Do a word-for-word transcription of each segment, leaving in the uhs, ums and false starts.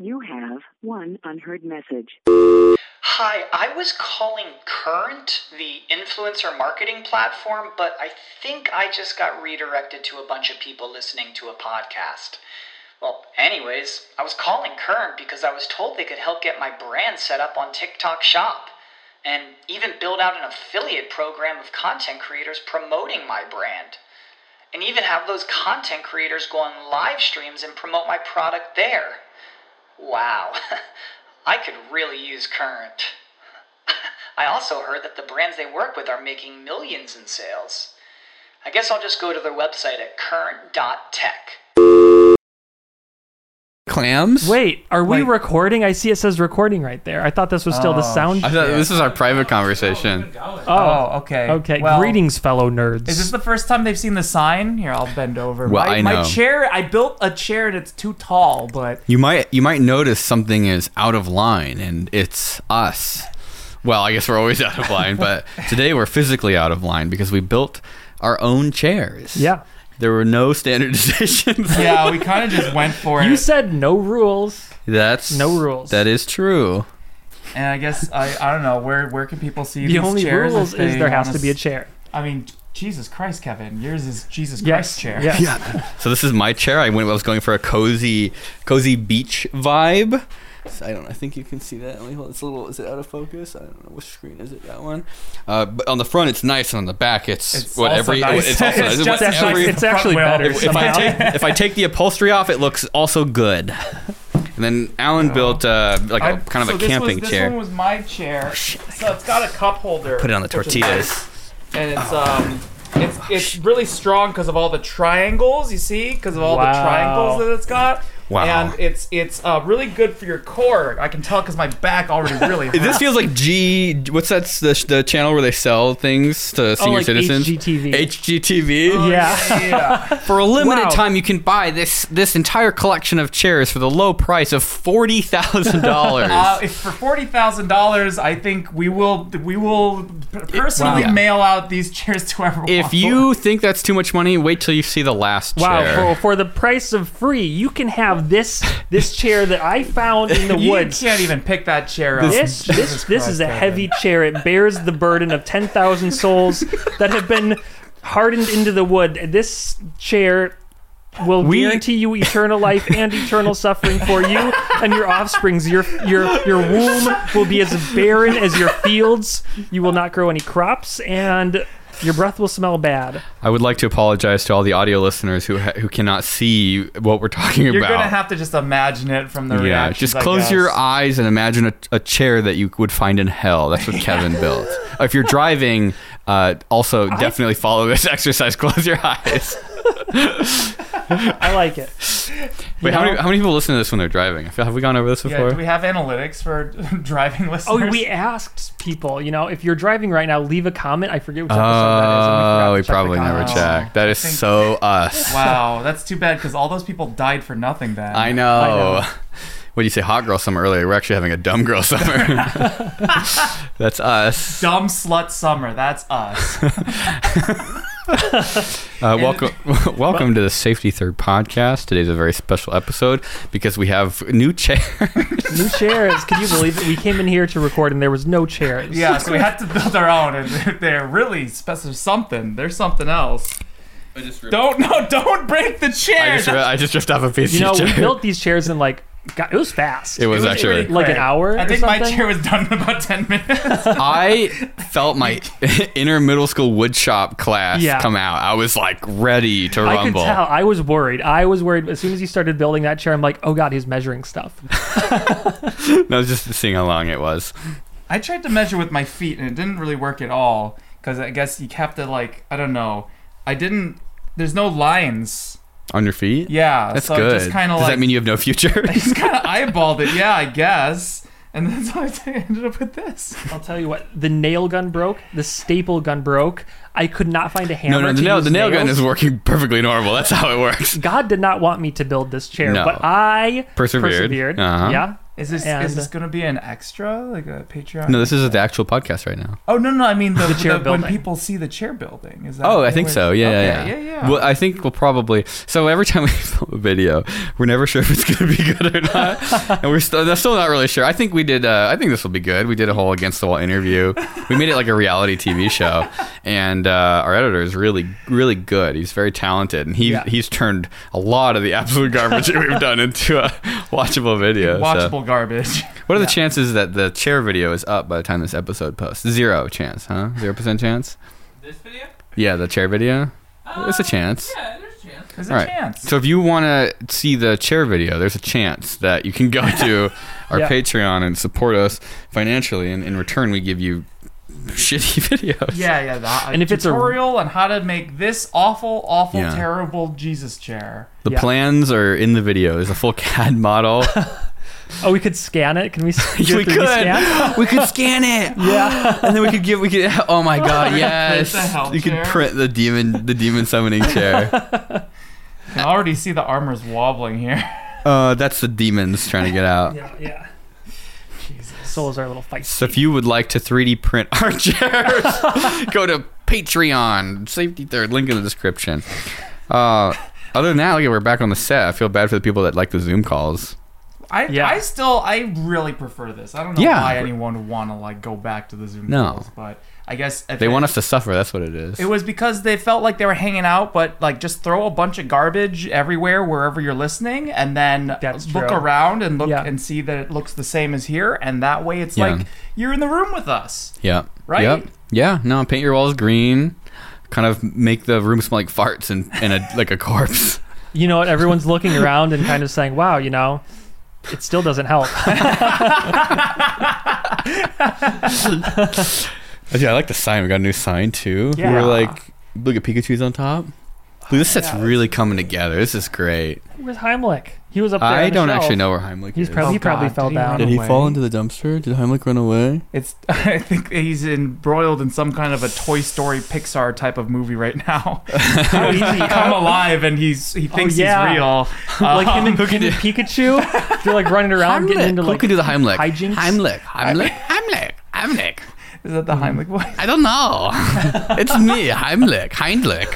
You have one unheard message. Hi, I was calling Current, the influencer marketing platform, but I think I just got redirected to a bunch of people listening to a podcast. Well, anyways, I was calling Current because I was told they could help get my brand set up on TikTok Shop, and even build out an affiliate program of content creators promoting my brand. And even have those content creators go on live streams and promote my product there. Wow, I could really use Current. I also heard that the brands they work with are making millions in sales. I guess I'll just go to their website at current dot tech. Clams? Wait, are we Wait. recording? I see it says recording right there. I thought this was still the Oh, sound. I thought this was our private conversation. Oh, Oh, okay. okay. Well, Greetings, fellow nerds. Is this the first time they've seen the sign? Here, I'll bend over. Well, my, I my know. chair, I built a chair and it's too tall, but You might you might notice something is out of line, and it's us. Well, I guess we're always out of line, but today we're physically out of line because we built our own chairs. Yeah. There were no standardizations. yeah, we kind of just went for You it. said no rules. That's No rules. That is true. And I guess I, I don't know where where can people see The these only chairs? rules if they is there has wanna to be a s- chair. I mean, Jesus Christ, Kevin, yours is Jesus Yes. Christ chair. Yes. So this is my chair. I went. I was going for a cozy, cozy beach vibe. So I don't. I think you can see that. Let me hold. It's a little. Is it out of focus? I don't know which screen is it. That one. Uh, but on the front, it's nice. And on the back, it's, It's what also every. nice. It's also It's nice. just What as every- nice. It's actually Front better. wheel. if, if I somehow. take if I take the upholstery off, it looks also good. And then Alan built uh, like a I- kind so of a this camping was, chair. This one was my chair. So it's got a cup holder. Put it on the which is tortillas. nice. And it's um, it's it's really strong because of all the triangles. You see, because of all the Wow. triangles that it's got. Wow. And it's it's uh, really good for your core. I can tell because my back already really hurts. This feels like G. What's that? The, the channel where they sell things to senior Oh, like citizens. H G T V. H G T V. Oh, Yeah. yeah. For a limited Wow. time, you can buy this this entire collection of chairs for the low price of forty thousand dollars. Uh, if for forty thousand dollars, I think we will we will personally Wow. mail out these chairs to everyone. If you think that's too much money, wait till you see the last Wow, chair. for, for the price of free, you can have this this chair that I found in the you woods. can't even pick that chair up. This this Jesus this is a Christ, heavy chair. It bears the burden of ten thousand souls that have been hardened into the wood. This chair will We- guarantee you eternal life and eternal suffering for you and your offsprings. Your your your womb will be as barren as your fields. You will not grow any crops, and your breath will smell bad. I would like to apologize to all the audio listeners who ha- who cannot see what we're talking You're about. gonna have to just imagine it from the yeah, reactions. just I close guess. your eyes and imagine a, a chair that you would find in hell. That's what Kevin built. If you're driving, uh, also definitely follow this exercise. Close your eyes. I like it. Wait, You how know? many, how many people listen to this when they're driving? I feel, have we gone over this Yeah, before? do we have analytics for driving listeners? Oh, we asked people, you know, if you're driving right now, leave a comment. I forget which episode that is. and we forgot Oh, to we check the probably never comments. checked. That is think- so us. Wow, that's too bad because all those people died for nothing then. I know. I know. What do you say, hot girl summer earlier? We're actually having a dumb girl summer. That's us. Dumb slut summer, that's us. Uh, welcome, welcome to the Safety Third podcast. Today's a very special episode because we have new chairs. New chairs. Can you believe it? We came in here to record and there was no chairs. Yeah, so we had to build our own, and they're, they're really special. Something. There's something else. Don't no, don't break the I chair. just, I just ripped off a piece You know, of we chair. built these chairs in like, God, it was fast. It was, It was actually. pretty like an quick. hour I or think my something? chair was done in about ten minutes. I felt my inner middle school woodshop class Yeah. come out. I was like ready to I could rumble. tell. I was worried. I was worried. As soon as he started building that chair, I'm like, oh God, he's measuring stuff. I was just seeing how long it was. I tried to measure with my feet, and it didn't really work at all because I guess you have to like I don't know. I didn't. There's no lines. On your feet? Yeah, That's so good. I just kind of Does like that mean you have no future? I just kind of eyeballed it. Yeah, I guess. And then so I ended up with this. I'll tell you what, the nail gun broke, the staple gun broke. I could not find a no, hammer. no, the to nail, use the nail gun nails. is working perfectly normal. That's how it works. God did not want me to build this chair, No. but I Persevered. persevered. Uh-huh. Yeah. Is this And- is this gonna be an extra, like a Patreon? No, this is the actual podcast right now. Oh no, no, I mean the, The chair the- when building. people see the chair building. Is that? Oh, I what think we're- so. Yeah, okay, yeah, yeah, yeah. Well, I think we'll probably. So every time we film a video, we're never sure if it's going to be good or not, and we're still, they're still not really sure. I think we did. Uh, I think this will be good. We did a whole against the wall interview. We made it like a reality T V show, and uh, our editor is really, really good. He's very talented, and he Yeah. he's turned a lot of the absolute garbage that we've done into a watchable video. so. Watchable garbage. What are the chances that the chair video is up by the time this episode posts? Zero chance, huh? Zero percent chance. This video? Yeah, the chair video. Uh, There's a chance. Yeah, there's a chance. There's a All right. chance. So if you want to see the chair video, there's a chance that you can go to our Yeah. Patreon and support us financially, and in return, we give you shitty videos. yeah, yeah. The, And if it's a- tutorial on how to make this awful, awful, Yeah. terrible Jesus chair. The Yeah. plans are in the video. There's a full C A D model. Oh, we could scan it. Can we? s- do we a three D could. Scan? We could scan it. Yeah. And then we could give. We could. Oh my god! Yes. the hell You could chair. print the demon. The demon summoning chair. I can already see the armor's wobbling here. Uh, that's the demons trying to get out. Yeah. Yeah. Jesus. Souls are a little feisty. So if you would like to three D print our chairs, go to Patreon, Safety Third, link in the description. Uh, other than that, like, we're back on the set. I feel bad for the people that like the Zoom calls. I, Yeah. I still, I really prefer this. I don't know Yeah. why anyone would want to like go back to the Zoom No. calls, but I guess if They it, want us to suffer. That's what it is. It was because they felt like they were hanging out, but like just throw a bunch of garbage everywhere wherever you're listening, and then That's look true. around and look Yeah. and see that it looks the same as here, and that way it's Yeah. like you're in the room with us. Yeah. Right? Yep. Yeah. No. Paint your walls green. Kind of make the room smell like farts and, and a, like a corpse. You know what? Everyone's looking around and kind of saying, "Wow, you know, it still doesn't help." Yeah, I like the sign. We got a new sign too. Yeah. We're like, look at Pikachu's on top. Dude, this set's really coming together. This is great. Where's Heimlich? He was up there. I on the don't shelf. actually know where Heimlich He's is. probably he Oh, probably God, fell did he down. run Did he away? fall into the dumpster? Did Heimlich run away? It's I think he's embroiled in some kind of a Toy Story Pixar type of movie right now. How easy? Come alive and he's he thinks yeah. he's real. Like him Um, and, him and Pikachu, they're like running around getting into Who like could do the Heimlich? hijinks. Heimlich. Heimlich. Heimlich. Heimlich. is that the Heimlich voice? I don't know. It's me, Heimlich. Heimlich.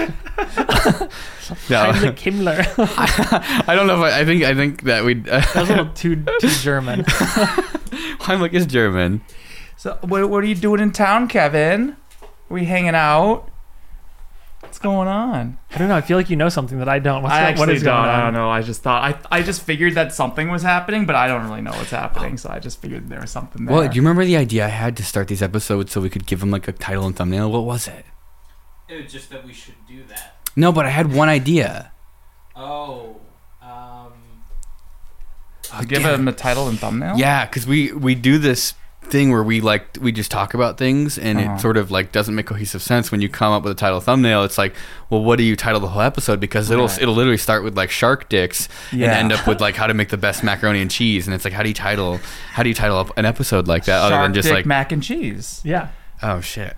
no, Heimlich Himmler. I don't know if I, I think I think that we. Uh, That was a little too too German. Heimlich is German. So what what are you doing in town, Kevin? We hanging out? What's going on? I don't know. I feel like you know something that I don't. What's I go- actually what is don't. going on? I don't know. I just thought I I just figured that something was happening, but I don't really know what's happening. So I just figured there was something there. Well, do you remember the idea I had to start these episodes so we could give them like a title and thumbnail? What was it? It was just that we should do that. No, but I had one idea. Oh, um, Oh, give damn him it. a title and thumbnail? Yeah, because we we do this thing where we like we just talk about things and Uh-huh. it sort of like doesn't make cohesive sense when you come up with a title thumbnail. It's like, well, what do you title the whole episode? Because it'll Right. it'll literally start with like shark dicks Yeah. and end up with like how to make the best macaroni and cheese. And it's like, how do you title how do you title up an episode like that other Shark than just dick like mac and cheese. Yeah. oh shit.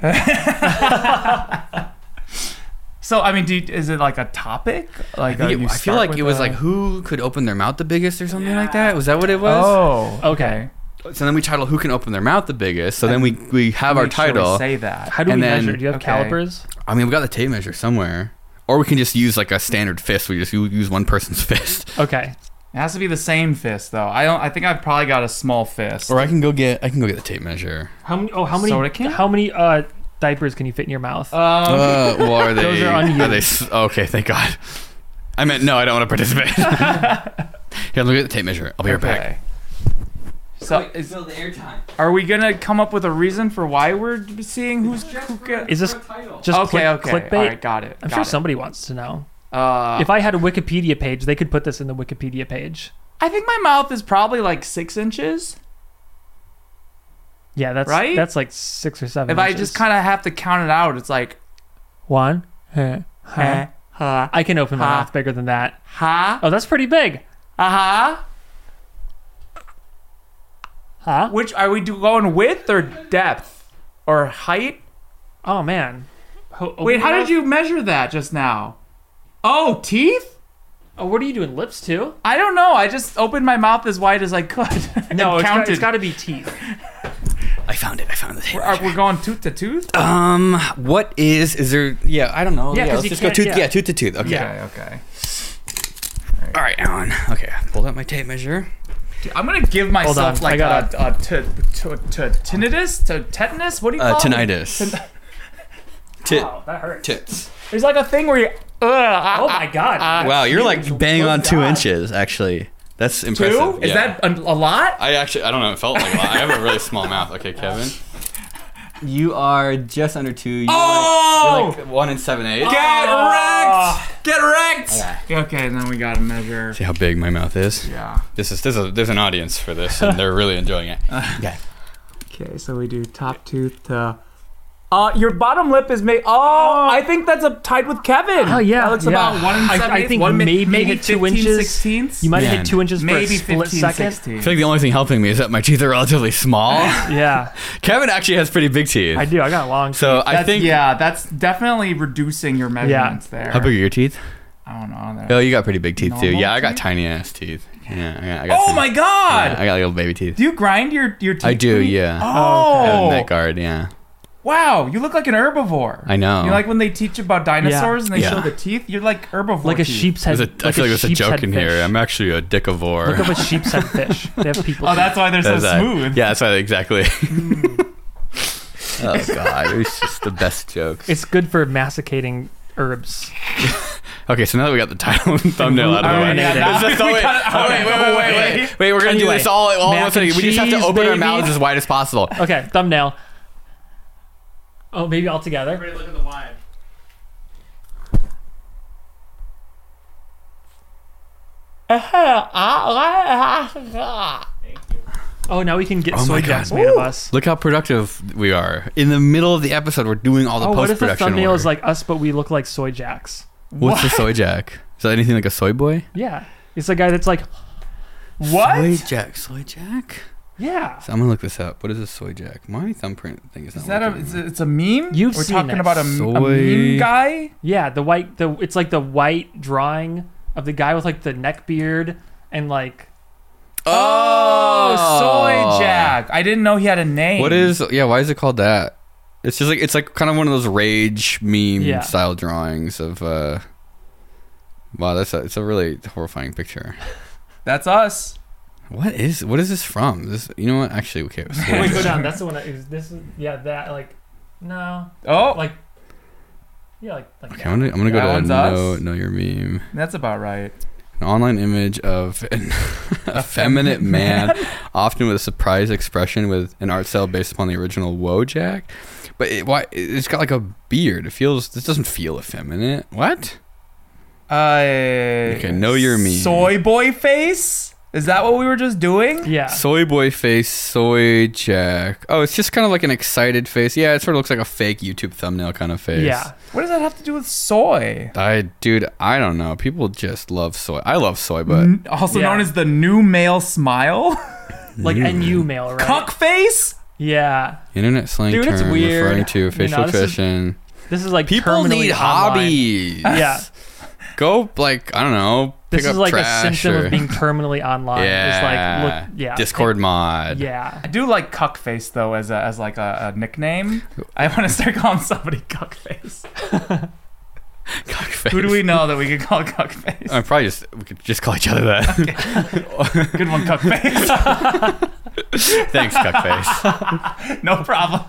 So I mean, do you, is it like a topic? Like I, think uh, it- you I feel start like with it was a- like who could open their mouth the biggest or something like that. Was that what it was? Oh, Okay. So then we title who can open their mouth the biggest. So then we we have our Make sure we title. say that. How do And we then- measure? Do you have okay. calipers? I mean, we got the tape measure somewhere, or we can just use like a standard fist. We just u- use one person's fist. Okay. It has to be the same fist, though. I don't. I think I've probably got a small fist. Or I can go get I can go get the tape measure. How many? Oh, how many? Soda can? How many uh, diapers can you fit in your mouth? Um, Uh, well, are they? Those are are unused. they? s- Okay, thank God. I meant no. I don't want to participate. Here, look at the tape measure. I'll be right back. okay. So, wait, is, fill the airtime. are we gonna come up with a reason for why we're seeing who's who get? Is this For a title. just Okay, click, okay. clickbait? All right, got it. I'm got sure it. somebody wants to know. Uh, If I had a Wikipedia page, they could put this in the Wikipedia page. I think my mouth is probably like six inches. Yeah, that's Right? that's like six or seven. If I inches. just kind of have to count it out, it's like one, huh, huh. ha ha I can open my Ha. mouth bigger than that. ha Oh, that's pretty big. aha. Huh? Which are we do going width or depth or height? Oh man. Ho- open Wait, your how mouth. did you measure that just now? Oh, teeth? Oh, what are you doing? Lips too? I don't know. I just opened my mouth as wide as I could. No, and it's got, counted. it's got to be teeth. I found it. I found the tape We're, are, measure. we're going tooth to tooth. Um, what is is there? Yeah, I don't know. Yeah, Yeah, 'cause let's you just go can't- tooth. yeah. Yeah, tooth to tooth. Okay. Okay. Okay. All right, Alan. Okay, I pulled out my tape measure. Dude, I'm gonna give myself on, like I got a, a t- t- t- tinnitus, to tetanus. What do you Uh, call it? tinnitus. Tin- Tit. Wow, that hurts. Tits. There's like a thing where you. Uh, Oh my god. Wow, you're like bang on two God. inches. Actually, that's impressive. two? Is Yeah. that a, a lot? I actually, I don't know. It felt like a lot. I have a really small mouth. Okay, Kevin. You are just under two. You're Oh! like, you're like one and seven eighths. Get wrecked! Get wrecked! Okay. Okay, and then we gotta measure. See how big my mouth is. Yeah. This is there's a there's an audience for this, and they're really enjoying it. Okay. Okay, so we do top tooth to. Uh, your bottom lip is made. Oh, I think that's a tied with Kevin. Oh, yeah, that looks yeah. about one and I- seven I eighths, think one, maybe maybe hit two fifteen inches. sixteenths. You might have Man. hit two inches for a maybe split fifteen second. sixteenths. I feel like the only thing helping me is that my teeth are relatively small. Yeah, Kevin actually has pretty big teeth. I do. I got long. So I That's- think. yeah, that's definitely reducing your measurements there. How big are your teeth? I don't know. They're- Oh, you got pretty big teeth too. Normal Yeah, I got teeth? tiny ass teeth. Yeah, I got. I got Oh some- my god! Yeah, I got little baby teeth. Do you grind your your teeth? I do. pretty- Yeah. Oh, I have a neck guard. Yeah. wow! You look like an herbivore. I know. You know, like when they teach about dinosaurs and they Yeah. show the teeth. You're like herbivore. like a teeth. sheep's head. There's a, I feel like there's a sheep's joke head in fish. here. I'm actually a dickivore. Look up a sheep's head fish. They have people. Oh, that's why they're so That's that. smooth. Yeah, that's why exactly. Oh god, it was just the best joke. It's good for masticating herbs. Okay, so now that we got the title and thumbnail out of the Oh, way, yeah, now It's just- we oh, wait, gotta- oh, wait, wait, wait, wait, wait, wait, we're gonna do Anyway, this all, all mac one second. and We just have to cheese, open our baby. mouths as wide as possible. Okay, thumbnail. Oh, maybe all together. Everybody look at the wide. Oh, now we can get Oh soy my jacks God. made of us. Look how productive we are. In the middle of the episode, we're doing all the Oh, what if the post-production thumbnail work. is like us, but we look like soy jacks? What's the soy jack? Is that anything like a soy boy? Yeah, it's a guy that's like, What? Soy jack, soy jack? yeah. So I'm gonna look this up. What is a soy jack? My thumbprint thing is not Is that a? working. It's a, it's a meme. You've We're seen talking it. about a, m- a Soy- meme guy. Yeah, the white, the it's like the white drawing of the guy with like the neck beard and like Oh, soy jack. I didn't know he had a name. What is? Yeah, why is it called that? It's just like it's like kind of one of those rage meme Yeah. style drawings of. uh Wow, that's a, it's a really horrifying picture. That's us. What is what is this from? This you know what? Actually, okay. soy- wait, go down. That's the one. That is, this is yeah, that like no, Oh, like yeah, like like Okay, that. I'm gonna, I'm gonna That go to one's know, us? know your meme. that's about right. An online image of an effeminate man, often with a surprised expression, with an art style based upon the original Wojak. But it, why? It's got like a beard. It feels. This doesn't feel effeminate. What? Uh, Okay, know your meme. Soy boy face. Is that what we were just doing? Yeah, Soy boy face, soy jack. Oh, it's just kind of like an excited face. Yeah, it sort of looks like a fake YouTube thumbnail kind of face. yeah. What does that have to do with soy? I, dude, I don't know. People just love soy. I love soy, but N- also Yeah. known as the new male smile. Like N U mail, right? Cuck face. Yeah, internet slang Dude, it's term weird. referring to You facial know, this is- expression. this is like People terminally need online. hobbies. Yeah, Go like I don't know. Pick this up is like a trash symptom or- of being terminally online. yeah. It's like look, yeah, Discord mod. Yeah, I do like cuck face though as a, as like a, a nickname. I want to start calling somebody cuck face. Cockface. Who do we know that we could call cuck face? I probably just we could just call each other that. Good one, cuck face. Thanks, cuckface. No problem.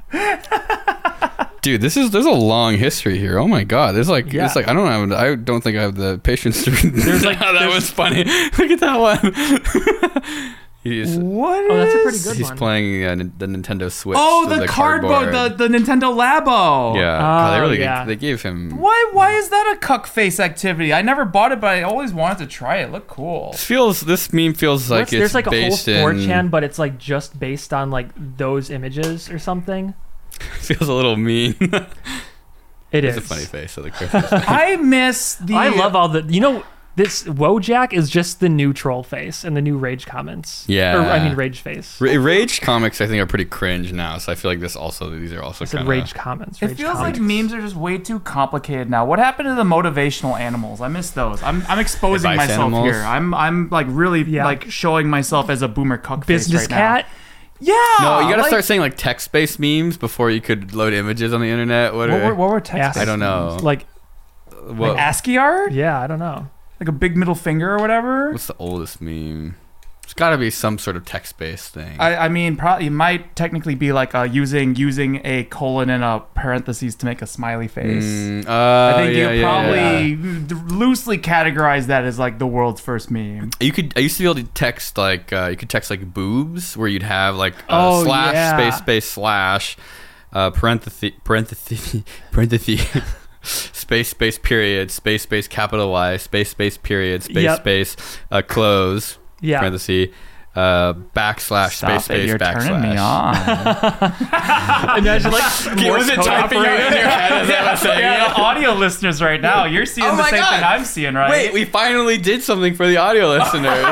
Dude, this is there's a long history here. Oh my god, there's like Yeah. it's like I don't have I don't think I have the patience to. There's like- that there's- was funny. Look at that one. He's What? Oh, that's a is- pretty good he's one. playing uh, the Nintendo Switch. Oh, with the, cardboard, the the Nintendo Labo. yeah. God, they Oh, really yeah. they gave him. Why? Why is that a cuck face activity? I never bought it, but I always wanted to try it. Look cool. This feels this meme feels like What's- it's there's like a whole based four in. chan, but it's like just based on like those images or something. Feels a little mean. It It's is a funny face of the Christmas. I miss the. I love all the. You know, this Wojak is just the new troll face and the new rage comments. Yeah. Or, I mean, rage face. Ra- Rage comics, I think, are pretty cringe now. So I feel like this also these are also I said kind rage of comments. It Rage feels comments. like memes are just way too complicated now. What happened to the motivational animals? I miss those. I'm I'm exposing Advice myself animals? here. I'm I'm like really Yeah. like showing myself as a boomer cuck face Business right now. cat. Yeah. No, you gotta like, start saying like text-based memes before you could load images on the internet. What, What are, were, what were text? I don't know. Like, what, Like ASCII art? yeah, I don't know. Like a big middle finger or whatever? what's the oldest meme? There's got to be some sort of text-based thing. I, I mean, probably it might technically be like uh, using using a colon and a parentheses to make a smiley face. Mm, uh, I think yeah, you yeah, probably yeah. loosely categorize that as like the world's first meme. You could. I used to be able to text like uh, you could text like boobs, where you'd have like uh, Oh, slash yeah. space space slash uh, parenthesis parenthesis parenthesis space space period space space capital Y space space period space Yep. space uh, close Yeah. parenthesis uh, backslash Stop space it, space you're backslash. turning me on. Imagine like Morse code operator. Yeah, the audio listeners right now, you're seeing Oh the my same God. thing I'm seeing, right? Wait, we finally did something for the audio listeners.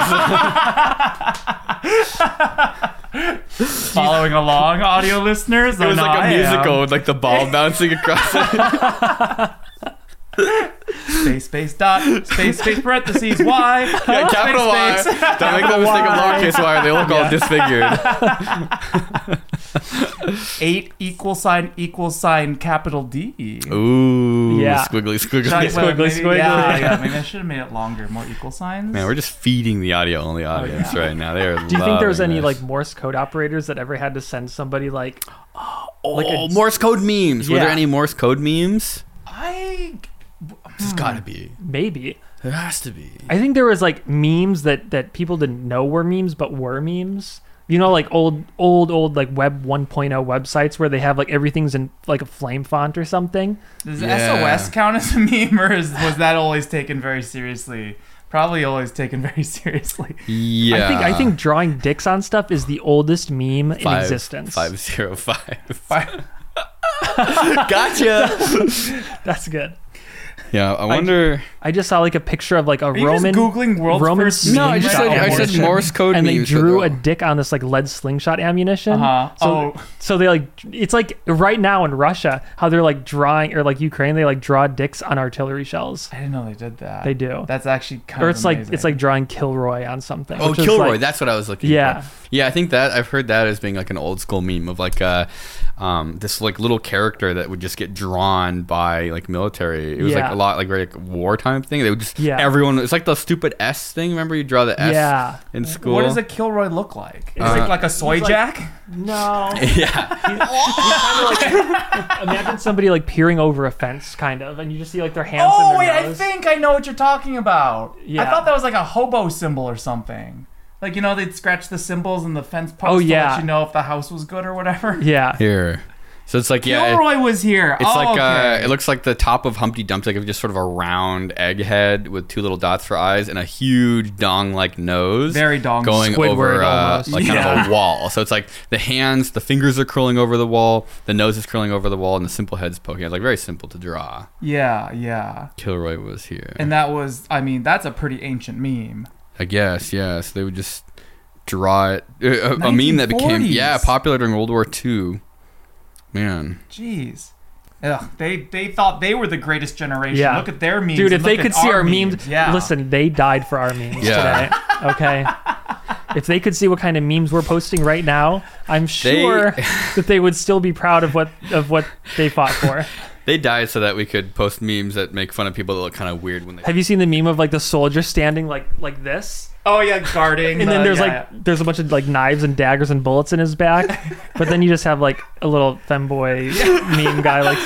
Following along, audio listeners. It was like a musical with like the ball bouncing across it. Space space dot space space parentheses Y. Yeah, capital Y. Space, space. Don't make the mistake of lowercase y. They look all disfigured. Eight equal sign equal sign capital D. Ooh. Yeah. Squiggly, squiggly. Should I- Squiggly, well, maybe- squiggly. Yeah, yeah, maybe I should have made it longer. More equal signs. Man, we're just feeding the audio only audience yeah. right now. They are. Do you think there was loving any this. like Morse code operators that ever had to send somebody like oh, like a- Morse code memes? Were Yeah. there any Morse code memes? I There's got to be. maybe? There has to be. I think there was like memes that that people didn't know were memes but were memes. You know, like old, old, old, like Web one point oh websites where they have like everything's in like a flame font or something. Does Yeah. S O S count as a meme, or is, was that always taken very seriously? Probably always taken very seriously. Yeah. I think I think drawing dicks on stuff is the oldest meme in Five- existence. Five zero five. Fi- Gotcha. That's good. Yeah, I wonder. I just saw like a picture of like a Are you Roman. just googling world's Roman first meme No, I just shot said I said ammunition. Morse code and they memes. drew but- a dick on this like lead slingshot ammunition. Uh-huh. So, Oh. so they like it's like right now in Russia how they're like drawing or like Ukraine they like draw dicks on artillery shells. I didn't know they did that. They do. That's actually kind Or of it's like amazing. it's like drawing Kilroy on something. Oh, which is, Kilroy. like- That's what I was looking Yeah. for. Yeah, I think that I've heard that as being like an old school meme of like uh um this like little character that would just get drawn by like military. It was like Yeah. a lot like very like wartime thing. They would just Yeah. everyone it's like the stupid S thing. Remember you draw the S Yeah. in school? What does a Kilroy look like? Is Uh, it like a soy he's like- jack? No. Yeah. Imagine somebody like peering over a fence, kind of, and you just see like their hands. Oh in wait, their I nose. think I know what you're talking about. Yeah. I thought that was like a hobo symbol or something. Like, you know, they'd scratch the symbols in the fence post Oh, to yeah. let you know if the house was good or whatever. Yeah. Here. So it's like yeah. it- Kilroy was here. It's oh, like uh, okay. it looks like the top of Humpty Dumpty, like just sort of a round egg head with two little dots for eyes and a huge dong-like nose, Very dong. going Squidward over uh, almost. like kind of Yeah. a wall. So it's like the hands, the fingers are curling over the wall, the nose is curling over the wall, and the simple head's poking. It's like very simple to draw. Yeah, yeah. Kilroy was here, And that was, I mean, that's a pretty ancient meme. I guess yes, they would just draw it. A, a meme that became nineteen forties. yeah popular during World War Two. Man. Jeez. Ugh, they they thought they were the greatest generation. Yeah. Look at their memes. Dude, and if they look could at see our memes, Yeah. listen, they died for our memes Yeah. today. Okay. If they could see what kind of memes we're posting right now, I'm sure that they would still be proud of what of what they fought for. They died so that we could post memes that make fun of people that look kind of weird when they. Have you seen the meme of like the soldier standing like like this? Oh yeah, guarding. And the- then there's yeah, like yeah. there's a bunch of like knives and daggers and bullets in his back, but then you just have like a little femboy meme guy like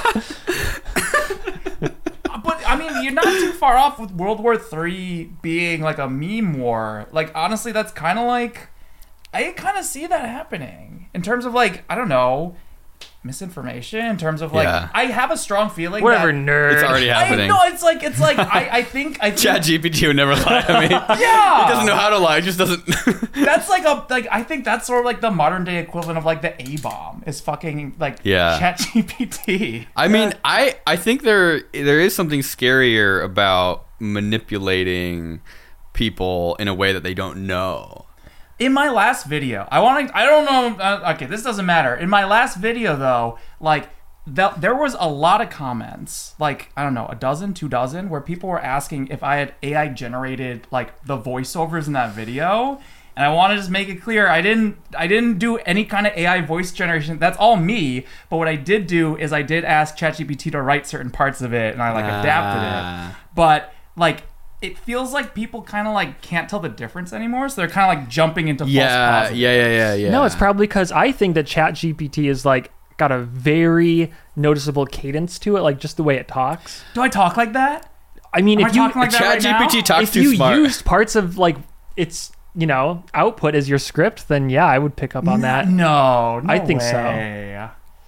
But I mean, you're not too far off with World War Three being like a meme war. Like honestly, that's kind of like I kind of see that happening in terms of like I don't know misinformation. In terms of like Yeah. I have a strong feeling whatever that, nerd. It's already I happening. no, it's like it's like I I think I think Chat G P T would never lie to me. yeah, It doesn't know how to lie. It just doesn't. That's like a like I think that's sort of like the modern day equivalent of like the A bomb is fucking like Yeah. Chat G P T. I mean, I I think there there is something scarier about manipulating people in a way that they don't know. In my last video, I want to, I don't know, uh, okay, this doesn't matter. In my last video, though, like, th- there was a lot of comments, like, I don't know, a dozen, two dozen, where people were asking if I had A I generated, like, the voiceovers in that video. And I want to just make it clear, I didn't I didn't do any kind of A I voice generation. That's all me. But what I did do is I did ask ChatGPT to write certain parts of it, and I, like, adapted Ah. it. But, like, it feels like people kind of like can't tell the difference anymore, so they're kind of like jumping into false Yeah, positives. yeah, yeah, yeah, yeah. No, it's probably because I think that ChatGPT is like got a very noticeable cadence to it, like just the way it talks. Do I talk like that? I mean, Am if I you talking like that right now? ChatGPT talks if too you smart. used parts of like its you know output as your script, then yeah, I would pick up on that. No, no I think so. way.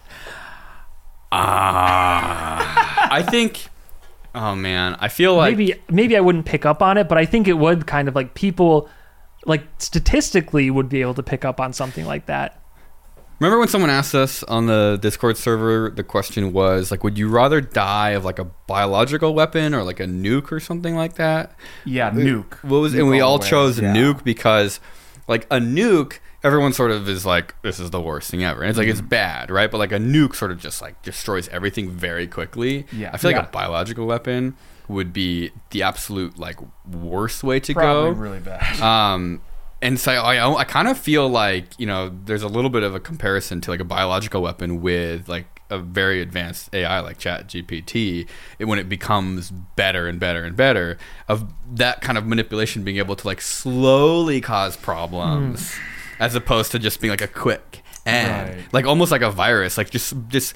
Ah, I think. Oh man, I feel like maybe maybe I wouldn't pick up on it, but I think it would kind of like people like statistically would be able to pick up on something like that. Remember when someone asked us on the Discord server, the question was like, would you rather die of like a biological weapon or like a nuke or something like that? Yeah, nuke. What was Nuke and we all all the way, chose yeah. nuke because like a nuke, everyone sort of is like, this is the worst thing ever. And it's like it's bad, right? But like a nuke sort of just like destroys everything very quickly. Yeah. I feel like Yeah. a biological weapon would be the absolute like worst way to Probably go. really bad. Um, and so I, I kind of feel like, you know, there's a little bit of a comparison to like a biological weapon with like a very advanced A I like ChatGPT. It, when it becomes better and better and better, of that kind of manipulation being able to like slowly cause problems, Mm. as opposed to just being like a quick and Right. like almost like a virus, like just just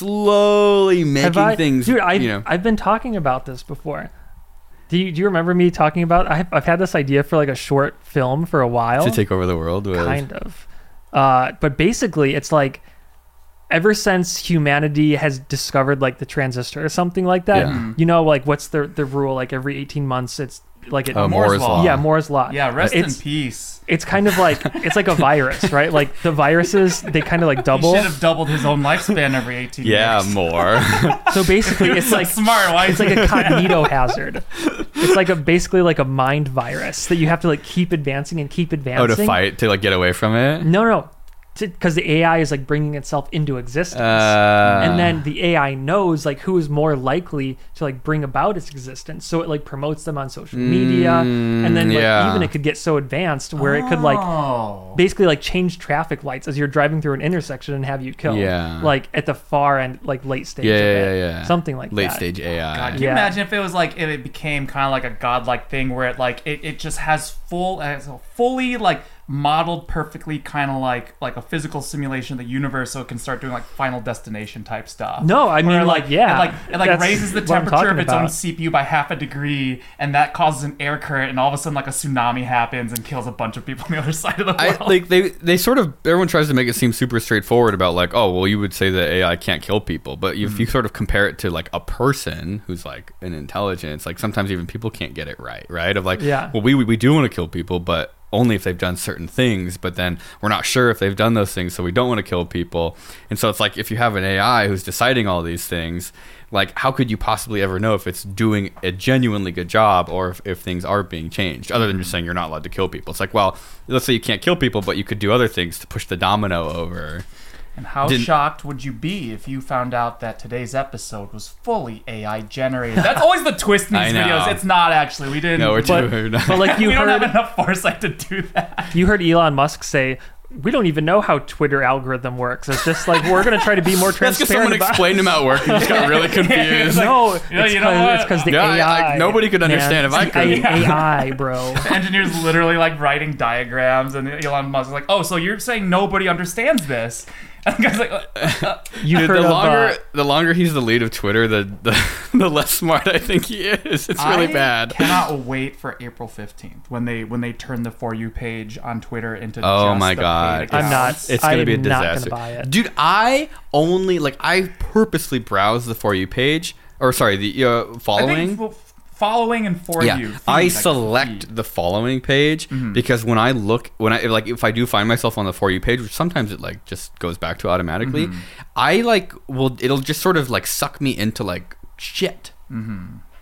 slowly Have making I, things. dude, I've, you know, I've been talking about this before. Do you, do you remember me talking about? I've, I've had this idea for like a short film for a while. to take over the world with. Kind of. Uh, but basically, it's like ever since humanity has discovered like the transistor or something like that, Yeah. you know, like what's the the rule? Like every eighteen months, it's like it. Oh, Moore's Moore's Law. law. Yeah, Moore's law. Yeah, rest it's, in peace. It's kind of like it's like a virus, right? Like the viruses, they kind of like He double. should have doubled his own lifespan every eighteen Yeah, years. more. So basically, it's So like smart. Why it's like a cognito hazard. It's like a basically like a mind virus that you have to like keep advancing and keep advancing. Oh, to fight to like get away from it. No, no, no. Because the A I is like bringing itself into existence. Uh, And then the A I knows like who is more likely to like bring about its existence, so it like promotes them on social media, and then like yeah. even it could get so advanced where it could like Oh. basically like change traffic lights as you're driving through an intersection and have you killed. Yeah. Like at the far end, like late stage. Yeah, of yeah, it. yeah. Something like late that. stage A I. God, can you Yeah. imagine if it was like if it became kind of like a godlike thing where it like it, it just has full has a fully like modeled perfectly kind of like like a physical simulation of the universe, so it can start doing like Final Destination type stuff. No, I mean, Where, like, yeah, it like it like that's raises the what I'm temperature of talking its own about. C P U by half a degree, and that causes an air current, and all of a sudden like a tsunami happens and kills a bunch of people on the other side of the I, world. like they they sort of everyone tries to make it seem super straightforward about like, oh well, you would say that A I can't kill people, but if you sort of compare it to like a person who's like an intelligence, like sometimes even people can't get it right, right? Of like, Yeah. well, we we, we do want to kill people, but only if they've done certain things, but then we're not sure if they've done those things, so we don't want to kill people. And so it's like if you have an A I who's deciding all these things, like how could you possibly ever know if it's doing a genuinely good job or if, if things are being changed, other than just saying you're not allowed to kill people? It's like, well, let's say you can't kill people, but you could do other things to push the domino over. And how Didn't- shocked would you be if you found out that today's episode was fully A I generated? That's always the twist in I these know. videos. It's not actually. We didn't. No, we're But, too. but like you we don't heard, have enough foresight to do that. you heard Elon Musk say, "We don't even know how Twitter algorithm works. It's just like we're gonna try to be more That's because transparent someone about." explained to him at work and just got really confused. No, you know- it's you know what? because the Yeah, I- A I. like, nobody could understand if I It's could. the A I, bro. The engineer's literally like writing diagrams, and Elon Musk is like, "Oh, so you're saying nobody understands this?" And the guy's like, uh, You Dude, heard the of longer uh, the longer he's the lead of Twitter, the the, the less smart I think he is. It's really I bad. Cannot wait for April fifteenth when they when they turn the For You page on Twitter into. Oh just my the God. paid I'm not. accounts. It's gonna I be a am not disaster. gonna buy it. Dude, I only like I purposely browse the For You page, or sorry, the uh, I following. think f- following and For Yeah, You. feed, I like, select feed. the following page because when I look, when I like, if I do find myself on the For You page, which sometimes it like just goes back to automatically, I like will it'll just sort of like suck me into like shit.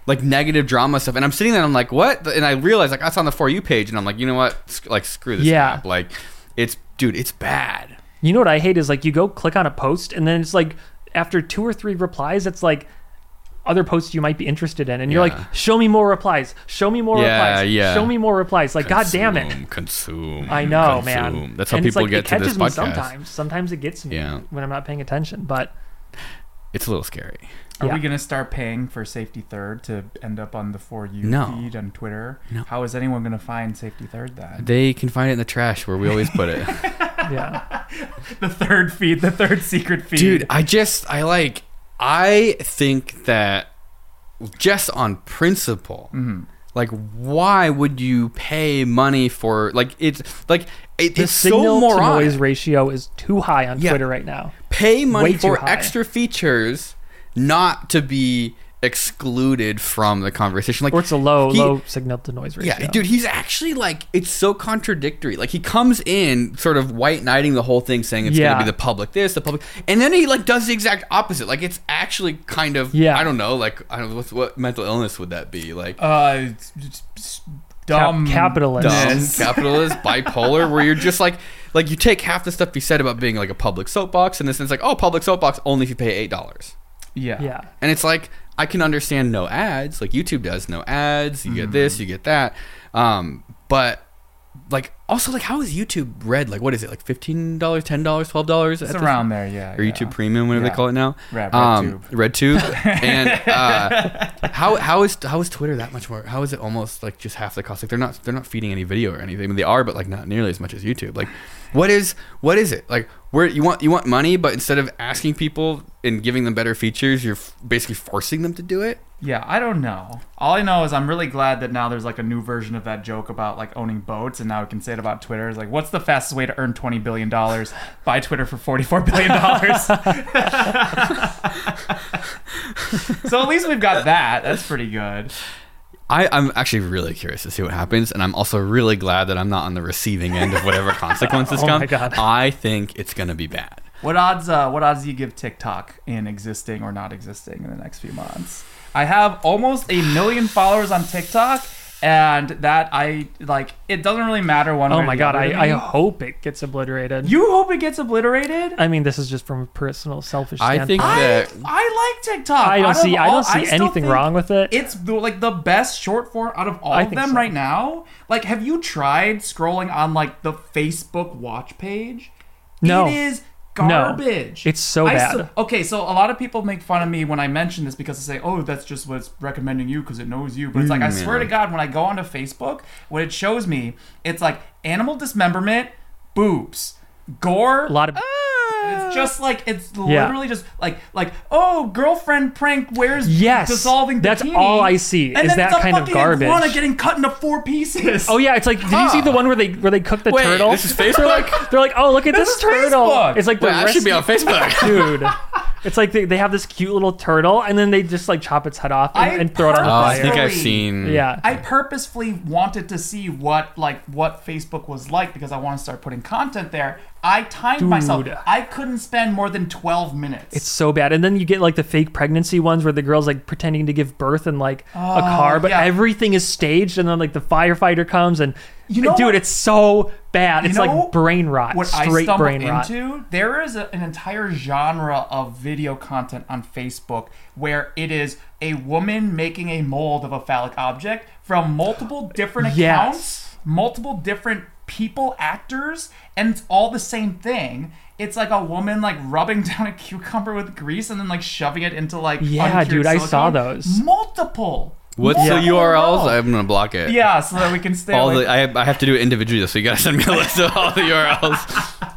like negative drama stuff, and I'm sitting there and I'm like, what? And I realize like that's on the For You page, and I'm like, you know what? Sc- Like screw this Yeah. app. Like it's dude, it's bad. You know what I hate is like you go click on a post and then it's like after two or three replies, it's like other posts you might be interested in, and you're Yeah. like, show me more replies, show me more Yeah, replies, yeah. show me more replies. Like, god damn it. Consume, Consume. I know, consume. man. That's how And it's people like, get it to this catches me podcast. sometimes. Sometimes it gets me Yeah. when I'm not paying attention. But It's a little scary. Are Yeah. we gonna start paying for Safety Third to end up on the For You No. feed on Twitter? No. How is anyone gonna find Safety Third then? They can find it in the trash where we always put it. yeah, The third feed, the third secret feed. Dude, I just I like I think that just on principle, Mm-hmm. like why would you pay money for like it's like it, the it's so signal to moronic. noise ratio is too high on Yeah. Twitter right now. Pay money Way too for high. extra features, not to be excluded from the conversation. Like Or it's a low, he- low signal to noise ratio. Yeah, dude, he's actually like it's so contradictory. Like he comes in sort of white knighting the whole thing, saying it's Yeah. gonna be the public this, the public, and then he like does the exact opposite. Like it's actually kind of Yeah. I don't know, like I don't know what, what mental illness would that be? Like uh, it's- it's- it's dumb Cap- capitalist. dumb, Yes. capitalist, bipolar, where you're just like like you take half the stuff he said about being like a public soapbox, and this is like oh public soapbox only if you pay eight dollars. Yeah. Yeah. And it's like I can understand no ads, like YouTube does, no ads. You get this, you get that. Um, but like also like how is YouTube Red? Like what is it? Like fifteen dollars, ten dollars, twelve dollars? It's around there, yeah. Or yeah. YouTube Premium, whatever Yeah. they call it now. Red- um, RedTube. RedTube. and uh, how how is how is Twitter that much more? How is it almost like just half the cost? Like they're not they're not feeding any video or anything. I mean they are, but like not nearly as much as YouTube. Like what is what is it? Like where you want you want money, but instead of asking people and giving them better features, you're f- basically forcing them to do it. Yeah, I don't know. All I know is I'm really glad that now there's like a new version of that joke about like owning boats, and now we can say it about Twitter. It's like, what's the fastest way to earn twenty billion dollars? Buy Twitter for forty-four billion dollars. So at least we've got that. That's pretty good. I, I'm actually really curious to see what happens, and I'm also really glad that I'm not on the receiving end of whatever consequences Oh come. my God. I think it's gonna be bad. What odds? Uh, what odds do you give TikTok in existing or not existing in the next few months? I have almost a million followers on TikTok, and that I like. It doesn't really matter one way Oh or my the god, other to I, I me. hope it gets obliterated. You hope it gets obliterated? I mean, this is just from a personal, selfish I standpoint. think I, that I like TikTok. I don't Out of see. I all- don't see still anything think wrong with it. It's the, like the best short form out of all I of think them so. right now. Like, have you tried scrolling on like the Facebook watch page? No. It is No. garbage. It's so I bad. s- okay, so a lot of people make fun of me when I mention this because they say, "Oh, that's just what's recommending you because it knows you." But it's like I Mm, swear to yeah. God, when I go onto Facebook, what it shows me, it's like animal dismemberment, boobs, gore. a lot of It's just like it's Yeah. literally just like like oh girlfriend prank wears Yes, dissolving that's bikini. all I see and is then that it's a kind of fucking garbage. iguana getting cut into four pieces. Oh yeah, it's like did you see the one where they where they cook the Wait, turtle? this is They're Facebook? like they're like oh look at This this, is turtle. Facebook. It's like the Wait, I should be on rescue- Facebook. dude. It's like they, they have this cute little turtle and then they just like chop its head off and, I and throw it on the Oh, fire. I think I've Really? seen. yeah. I purposefully wanted to see what like what Facebook was like because I want to start putting content there. I timed Dude. myself. I couldn't spend more than twelve minutes. It's so bad. And then you get like the fake pregnancy ones where the girl's like pretending to give birth in like a Oh, car, but yeah. everything is staged and then like the firefighter comes and You know dude, what- it's so bad. You It's know like brain rot. What I straight stumbled brain rot. into, there is a, an entire genre of video content on Facebook where it is a woman making a mold of a phallic object from multiple different Yes. accounts, multiple different people, actors, and it's all the same thing. It's like a woman like rubbing down a cucumber with grease and then like shoving it into like Yeah, uncured dude, I saw silicone. those. Multiple. What's the Multiple U R Ls? in a row. I'm gonna block it. Yeah, so that we can stay All away the I have, I have to do it individually, so you gotta send me a list of all the U R Ls.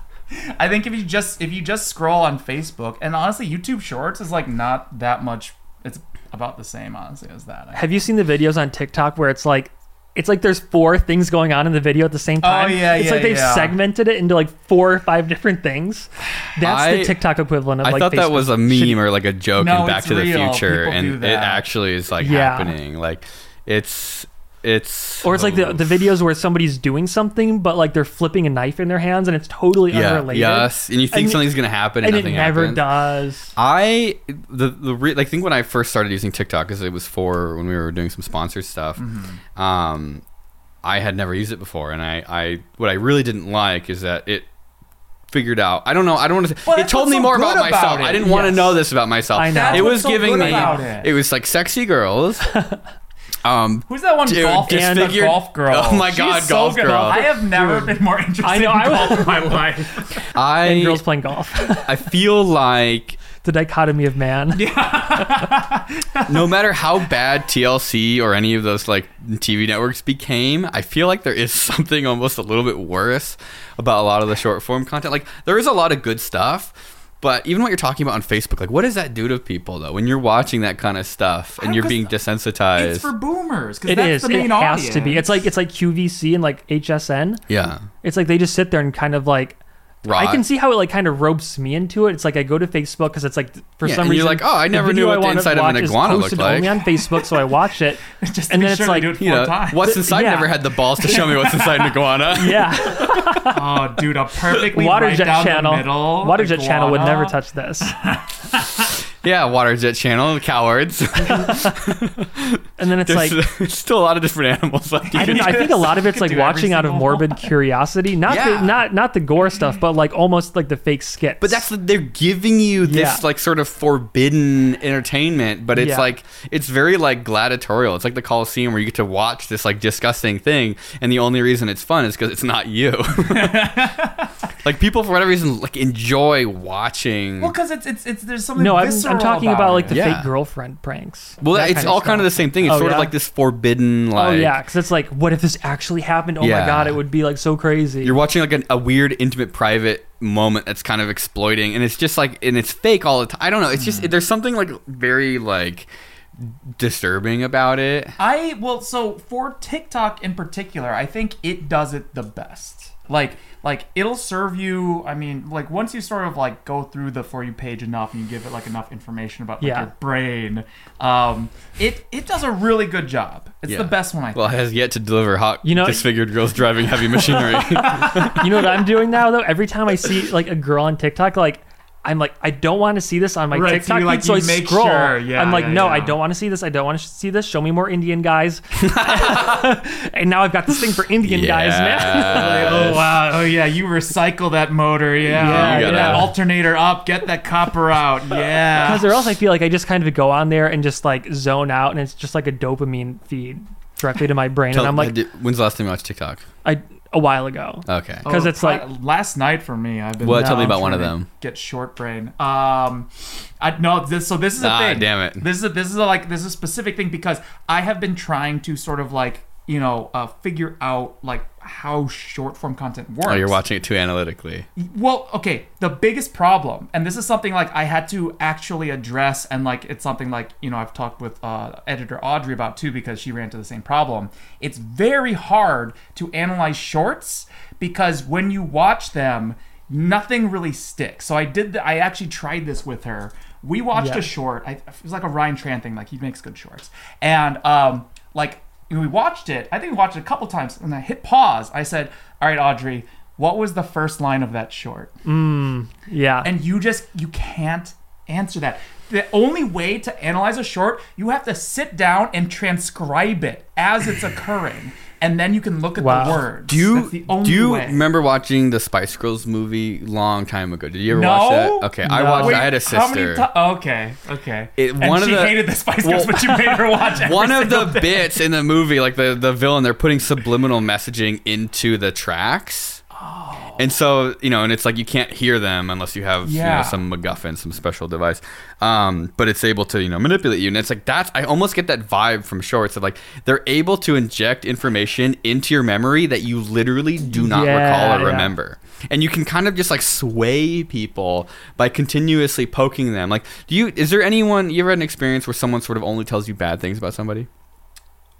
I think if you just if you just scroll on Facebook, and honestly, YouTube Shorts is like not that much. It's about the same, honestly, as that. Have you seen the videos on TikTok where it's like it's like there's four things going on in the video at the same time? yeah, It's yeah, like they've yeah. segmented it into like four or five different things. That's I- the TikTok equivalent of I like thought that Facebook. was a meme Shitty- or like a joke No, in Back it's to the real. Future, People do and it that. actually is like Yeah. happening. Like it's It's Or it's like the, the videos where somebody's doing something, but like they're flipping a knife in their hands and it's totally yeah, unrelated. yes, and you think And- something's gonna happen, and, And it nothing never happens. does. I the the re- like think when I first started using TikTok, because it was for when we were doing some sponsored stuff. Mm-hmm. Um, I had never used it before, and I, I what I really didn't like is that it figured out. I don't know. I don't want to. Well, it that's told what's me so more good about myself. about it. I didn't want to Yes. know this about myself. I know. That's It what's was so giving good me. about it. It was like sexy girls. Um, Who's that one Dude, golf, and the disfigured- golf girl? Oh my She's God, so golf good. girl. I have never been more interested I know, in I was- golf in my life. I And girls playing golf. I feel like The dichotomy of man. no matter how bad T L C or any of those like T V networks became, I feel like there is something almost a little bit worse about a lot of the short form content. Like there is a lot of good stuff, but even what you're talking about on Facebook, like what does that do to people though when you're watching that kind of stuff and I- you're 'cause being desensitized? It's for boomers because It that's is. the main It has audience. to be. It's like it's like Q V C and like H S N. yeah. It's like they just sit there and kind of like. Right. I can see how it like kind of ropes me into it. It's like I go to Facebook because it's like for Yeah, some and you're reason like, oh, I the never video knew I what the wanna inside of an watch is iguana looked posted like. only on Facebook, so I watch it. just to and be then it's sure like- to do it four You know, times. what's inside yeah. never had the balls to show me what's inside an iguana. Yeah, Oh, dude, a perfectly right Waterjet down channel. the middle. Waterjet channel would iguana. never touch this. Yeah, Waterjet Channel, cowards. And then it's There's like still a lot of different animals. Like you I, can don't know, I think a lot of it's You like can do every watching out of single morbid one. curiosity, not Yeah. the not not the gore stuff, but like almost like the fake skits. But that's the, they're giving you this Yeah. like sort of forbidden entertainment, but it's Yeah. like it's very like gladiatorial. It's like the Coliseum where you get to watch this like disgusting thing, and the only reason it's fun is because it's not you. Like people for whatever reason like enjoy watching. Well, because it's it's it's there's something. no, I'm, visceral I'm talking about, like the it. Yeah. fake girlfriend pranks. well, That it's kind all kind of the stuff. same thing. It's Oh, sort yeah? of like this forbidden like. Oh yeah, because it's like, what if this actually happened? Oh Yeah. my god, it would be like so crazy. You're watching like an, a weird, intimate, private moment that's kind of exploiting, and it's just like, and it's fake all the time. I don't know. It's just there's something like very like disturbing about it. I well, so for TikTok in particular, I think it does it the best. Like, like it'll serve you. I mean, like once you sort of like go through the For You page enough, and you give it like enough information about like Yeah. your brain, um, it it does a really good job. It's Yeah. the best one I think. Well, it has yet to deliver hot, You know- disfigured girls driving heavy machinery. You know what I'm doing now though? Every time I see like a girl on TikTok, like I'm like, I don't want to see this on my Right, so TikTok you, like, feed, so you I make scroll. sure. Yeah, I'm like, yeah, no, yeah. I don't want to see this. I don't want to see this. Show me more Indian guys. And now I've got this thing for Indian guys, man. Yes. Oh wow! Oh yeah, you recycle that motor. Yeah, Yeah, get you that gotta- alternator up. Get that copper out. Yeah. Because or else I feel like I just kind of go on there and just like zone out, and it's just like a dopamine feed directly to my brain, Tell- and I'm like, did- when's the last time you watched TikTok? I a while ago. Okay. Because it's like- I- last night for me. I've been. Well, tell me now about one of trying to them. Get short brain. Um, I no. This so this is a Ah, thing. damn it. This is a, this is a, like this is a specific thing because I have been trying to sort of like you know uh, figure out like how short form content works. Oh, you're watching it too analytically. Well, okay, the biggest problem, and this is something like I had to actually address, and like it's something like, you know, I've talked with uh, editor Audrey about too because she ran into the same problem. It's very hard to analyze shorts because when you watch them, nothing really sticks. So I did, the, I actually tried this with her. We watched Yeah. a short, I, it was like a Ryan Tran thing, like he makes good shorts. And um, like, we watched it. I think we watched it a couple times, and I hit pause. I said, "All right, Audrey, what was the first line of that short?" Yeah. And you just you can't answer that. The only way to analyze a short, you have to sit down and transcribe it as it's occurring, and then you can look at Wow. the words. Do you That's the only do you way. remember watching the Spice Girls movie long time ago? Did you ever No. watch that? Okay, I No. watched. Wait, I had a how many sister. ti- okay, okay. It- and one of she the- hated the Spice Girls, well, but you made her watch every One of the single thing. bits in the movie, like the the villain, they're putting subliminal messaging into the tracks. And so, you know, and it's like you can't hear them unless you have you Yeah. know, some MacGuffin, some special device. Um, but it's able to, you know, manipulate you. And it's like that's I almost get that vibe from shorts of like they're able to inject information into your memory that you literally do not Yeah, recall or yeah. remember. And you can kind of just like sway people by continuously poking them. Like, do you is there anyone you ever had an experience where someone sort of only tells you bad things about somebody?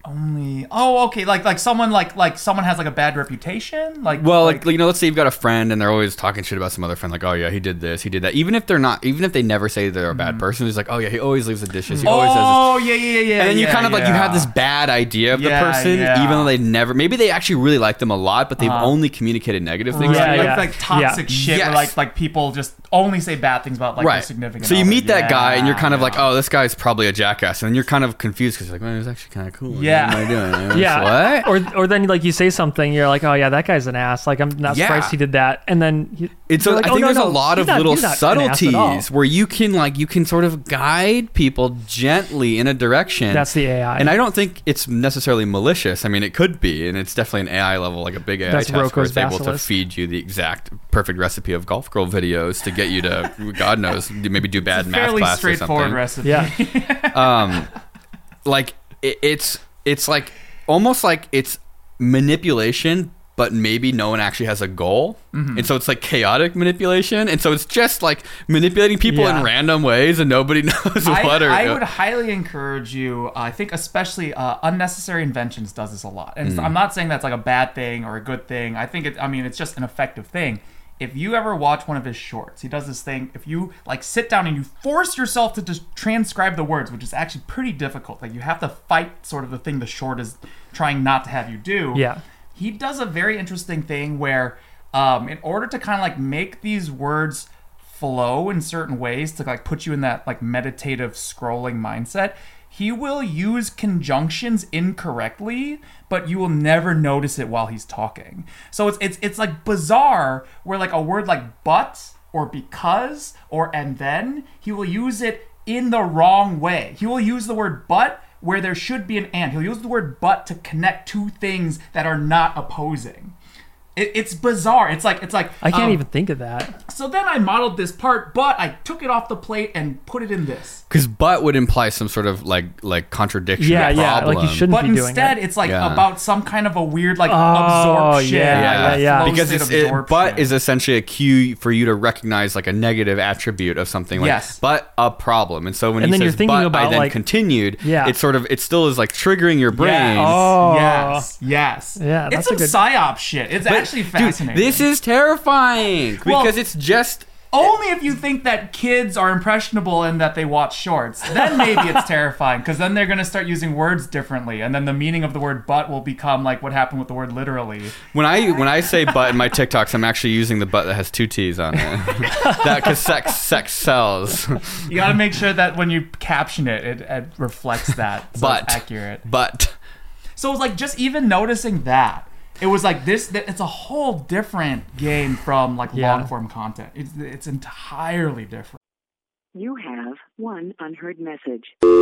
only. Oh, okay. Like like someone like like someone has like a bad reputation. Like Well, like, you know, let's say you've got a friend and they're always talking shit about some other friend. Like, oh yeah, he did this, he did that. Even if they're not, even if they never say they're a bad person, it's like, oh yeah, he always leaves the dishes. He always does this. oh yeah yeah yeah. And then you yeah, kind of like you yeah. have this bad idea of Yeah, the person, yeah. even though they never. Maybe they actually really like them a lot, but they've Uh-huh. only communicated negative things. Yeah, to you. like, yeah. like toxic Yeah. shit where Yes. like like people just only say bad things about like their Right. significant So you other. meet that Yeah, guy and you're kind of like, yeah. oh, this guy's probably a jackass, and then you're kind of confused because you're like, well, he's actually kind of cool. Yeah. What am I doing? Yeah. What? Or or then like you say something, you're like, oh yeah, that guy's an ass. Like I'm not Yeah. surprised he did that. And then he, It's you're a, like, I oh, think no, there's no, a lot he's of not- little he's not an ass at all. subtleties where you can like you can sort of guide people gently in a direction. That's the A I. And I don't think it's necessarily malicious. I mean, it could be, and it's definitely an A I level, like a big A I That's test where Rocco's it's able to basilisk. feed you the exact perfect recipe of golf girl videos to get you to, God knows, maybe do bad It's a math fairly class or straightforward something. recipe. Yeah. Um, like it, it's it's like almost like it's manipulation, but maybe no one actually has a goal, Mm-hmm. and so it's like chaotic manipulation, and so it's just like manipulating people Yeah. in random ways, and nobody knows I, what. Or, I would highly encourage you. Uh, I think especially uh, Unnecessary Inventions does this a lot, and Mm. I'm not saying that's like a bad thing or a good thing. I think it. I mean, it's just an effective thing. If you ever watch one of his shorts, he does this thing. If you like sit down and you force yourself to just transcribe the words, which is actually pretty difficult. Like you have to fight sort of the thing the short is trying not to have you do. Yeah. He does a very interesting thing where, um, in order to kind of like make these words flow in certain ways to like put you in that like meditative scrolling mindset, he will use conjunctions incorrectly, but you will never notice it while he's talking. So it's it's it's like bizarre where like a word like but or because or and then, he will use it in the wrong way. He will use the word but where there should be an and. He'll use the word but to connect two things that are not opposing. It, it's bizarre. It's like it's like I can't um, even think of that. So then I modeled this part, but I took it off the plate and put it in this. because but would imply some sort of like like contradiction. Yeah, or yeah, like problem. you shouldn't But be doing instead, it. it's like Yeah. about some kind of a weird like Oh, absorption. yeah, Yeah, yeah, yeah. flow because state it's, it, absorption. but is essentially a cue for you to recognize like a negative attribute of something, like Yes. but a problem. And so when And he then you're says thinking but I about, then like- continued, Yeah. it's sort of it still is like triggering your brain. Yes. Oh. Yes. Yes. Yeah, It's that's some a good- psyop shit. It's But, actually dude, fascinating. this is terrifying Well- because it's just Only if you think that kids are impressionable and that they watch shorts. Then maybe it's terrifying because then they're going to start using words differently. And then the meaning of the word but will become like what happened with the word literally. when I when I say but in my TikToks, I'm actually using the but that has two T's on it. That because sex sex sells. You got to make sure that when you caption it, it, it reflects that. So But it's accurate. but So it was like just even noticing that. It was like this, th- it's a whole different game from like Yeah. long form content. It's, it's entirely different. You have one unheard message.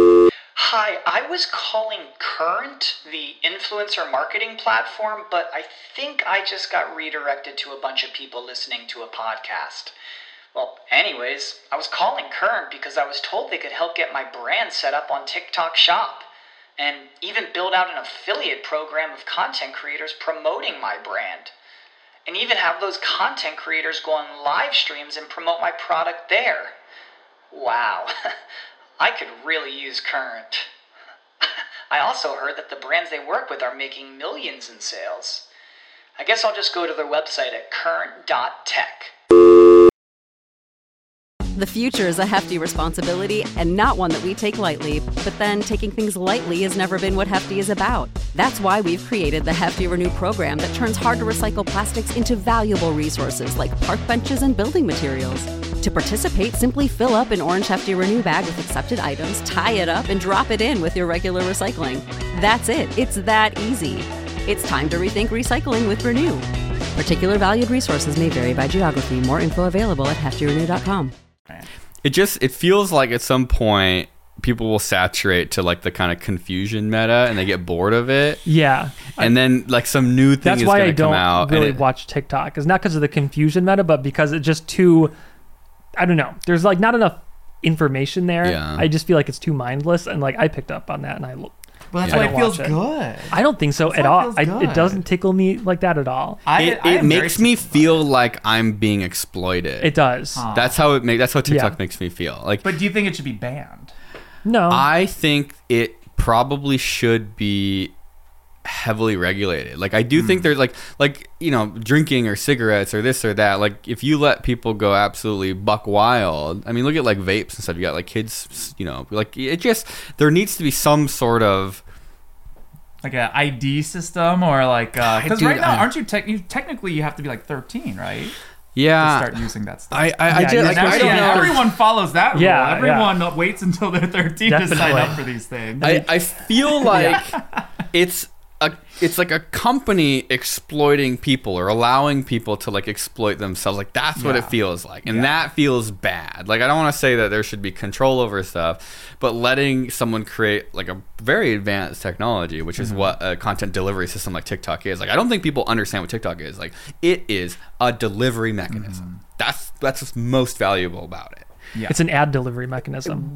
Hi, I was calling Current, the influencer marketing platform, but I think I just got redirected to a bunch of people listening to a podcast. Well, anyways, I was calling Current because I was told they could help get my brand set up on TikTok Shop, and even build out an affiliate program of content creators promoting my brand, and even have those content creators go on live streams and promote my product there. Wow, I could really use Current. I also heard that the brands they work with are making millions in sales. I guess I'll just go to their website at current dot tech. The future is a hefty responsibility and not one that we take lightly, but then taking things lightly has never been what Hefty is about. That's why we've created the Hefty Renew program that turns hard-to-recycle plastics into valuable resources like park benches and building materials. To participate, simply fill up an orange Hefty Renew bag with accepted items, tie it up, and drop it in with your regular recycling. That's it. It's that easy. It's time to rethink recycling with Renew. Particular valued resources may vary by geography. More info available at hefty renew dot com. it just it feels like at some point people will saturate to like the kind of confusion meta and they get bored of it, Yeah. and then like some new thing That's is why going I to come don't out. really and it- watch TikTok. It's not because of the confusion meta, but because it's just too, I don't know. There's like not enough information there. Yeah. I just feel like it's too mindless. And like I picked up on that and I look. But that's Yeah. why I it don't feels watch it. good. I don't think so That's at why it all. feels I, it good. doesn't tickle me like that at all. I, it, I it am very makes me tickled by feel like I'm being exploited. It does. Huh. That's how it make. That's how TikTok Yeah. makes me feel. Like But do you think it should be banned? No. I think it probably should be heavily regulated. Like I do think there's like like you know drinking or cigarettes or this or that. Like if you let people go absolutely buck wild, I mean look at like vapes and stuff. You got like kids, you know, like it just there needs to be some sort of like an I D system or like because Dude, right now I- aren't you, tech you technically you have to be like thirteen, right? yeah. To start using that stuff. I I, I, Yeah, just, you're like, supposed I to don't be- know. Everyone follows that rule. Yeah, yeah. Everyone waits until they're thirteen to sign Definitely. up for these things. I, I feel like it's a it's like a company exploiting people or allowing people to like exploit themselves. Like that's what it Yeah. feels like, and Yeah. that feels bad. Like I don't want to say that there should be control over stuff, but letting someone create like a very advanced technology, which is what a content delivery system like TikTok is. Like I don't think people understand what TikTok is. Like it is a delivery mechanism. That's that's what's most valuable about it. Yeah. It's an ad delivery mechanism.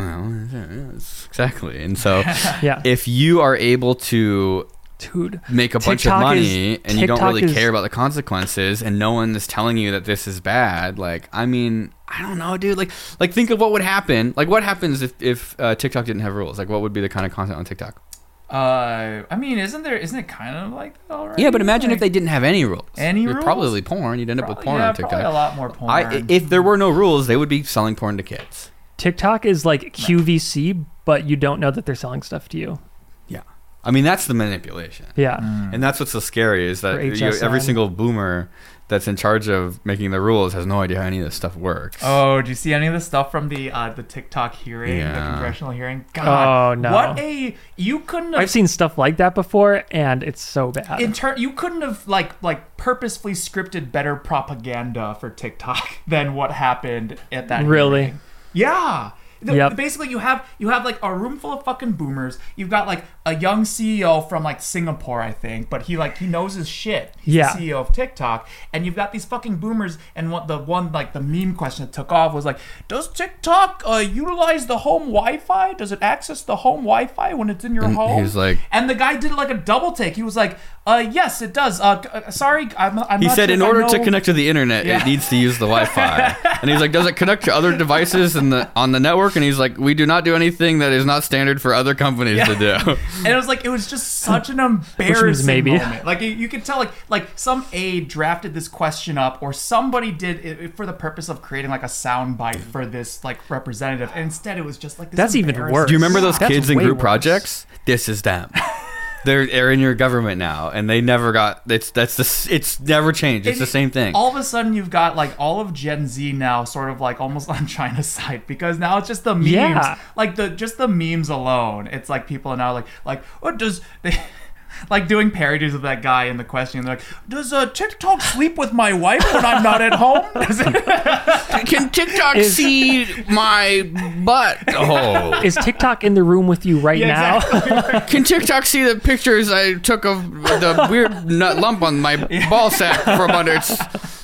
Well, yes, exactly. And so Yeah. if you are able to Dude. make a bunch TikTok of money is- and you don't TikTok really is- care about the consequences and no one is telling you that this is bad, like I mean I don't know, dude. Like like think of what would happen. Like what happens if, if uh, TikTok didn't have rules? Like what would be the kind of content on TikTok? Uh, I mean, isn't there? Isn't it kind of like that already? Yeah, but imagine Like, if they didn't have any rules. Any It'd rules? Probably porn. You'd end up with probably- porn yeah, on TikTok. probably a lot more porn. I, if there were no rules, they would be selling porn to kids. TikTok is like Q V C, but you don't know that they're selling stuff to you. Yeah. I mean, that's the manipulation. Yeah. Mm. And that's what's so scary is that For you H know, S N. every single boomer that's in charge of making the rules has no idea how any of this stuff works. Oh, do you see any of the stuff from the uh, the TikTok hearing, the Yeah. congressional hearing? God, Oh, no. what a you couldn't have. I've seen stuff like that before, and it's so bad. in turn, you couldn't have like like purposefully scripted better propaganda for TikTok than what happened at that. Really? hearing. Yeah. The- Yep. Basically, you have you have like a room full of fucking boomers. You've got like a young C E O from like Singapore, I think, but he like he knows his shit. He's Yeah. the C E O of TikTok, and you've got these fucking boomers. And what the one like the meme question that took off was like, does TikTok uh, utilize the home Wi-Fi? Does it access the home Wi-Fi when it's in your And home? he was like- and the guy did like a double take. He was like, uh, yes, it does. Uh, c- uh, sorry, I'm, I'm He not said sure in if I order to know- connect to the internet, Yeah. it needs to use the Wi-Fi. And he's like, does it connect to other devices in the on the network? And he's like, we do not do anything that is not standard for other companies to do. And it was like it was just such an embarrassing maybe. moment. Like you, you could tell, like like some aide drafted this question up, or somebody did it for the purpose of creating like a sound bite for this like representative. And instead, it was just like this. That's even embarrassing- worse. Do you remember those That's kids in way group worse. projects? This is them. They're, they're in your government now, and they never got. It's that's the. s- It's never changed. It's And the same thing. All of a sudden, you've got like all of Gen Z now, sort of like almost on China's side, because now it's just the memes, Yeah. like the just the memes alone. It's like people are now like like what does they. Like doing parodies of that guy in the question. They're like, does uh, TikTok sleep with my wife when I'm not at home? Does it- Can TikTok Is- see my butt? Oh. Is TikTok in the room with you right Yeah, now? exactly. Can TikTok see the pictures I took of the weird nut lump on my ball sack from under its...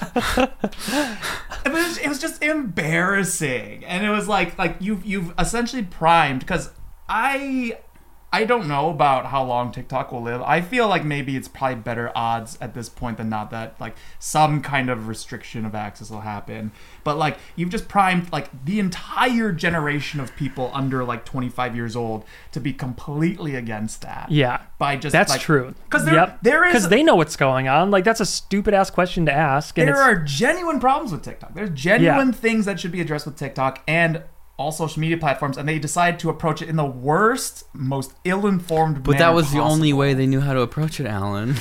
It was, it was just embarrassing, and it was like like you you've essentially primed, because I I don't know about how long TikTok will live. I feel like maybe it's probably better odds at this point than not that like some kind of restriction of access will happen. But like you've just primed like the entire generation of people under like twenty-five years old to be completely against that. Yeah. By just That's like, true. Because there, Yep. there is Because they know what's going on. Like, that's a stupid ass question to ask. And there it's, are genuine problems with TikTok. There's genuine things that should be addressed with TikTok and all social media platforms, and they decided to approach it in the worst, most ill-informed But manner that was the possible. only way they knew how to approach it, Alan.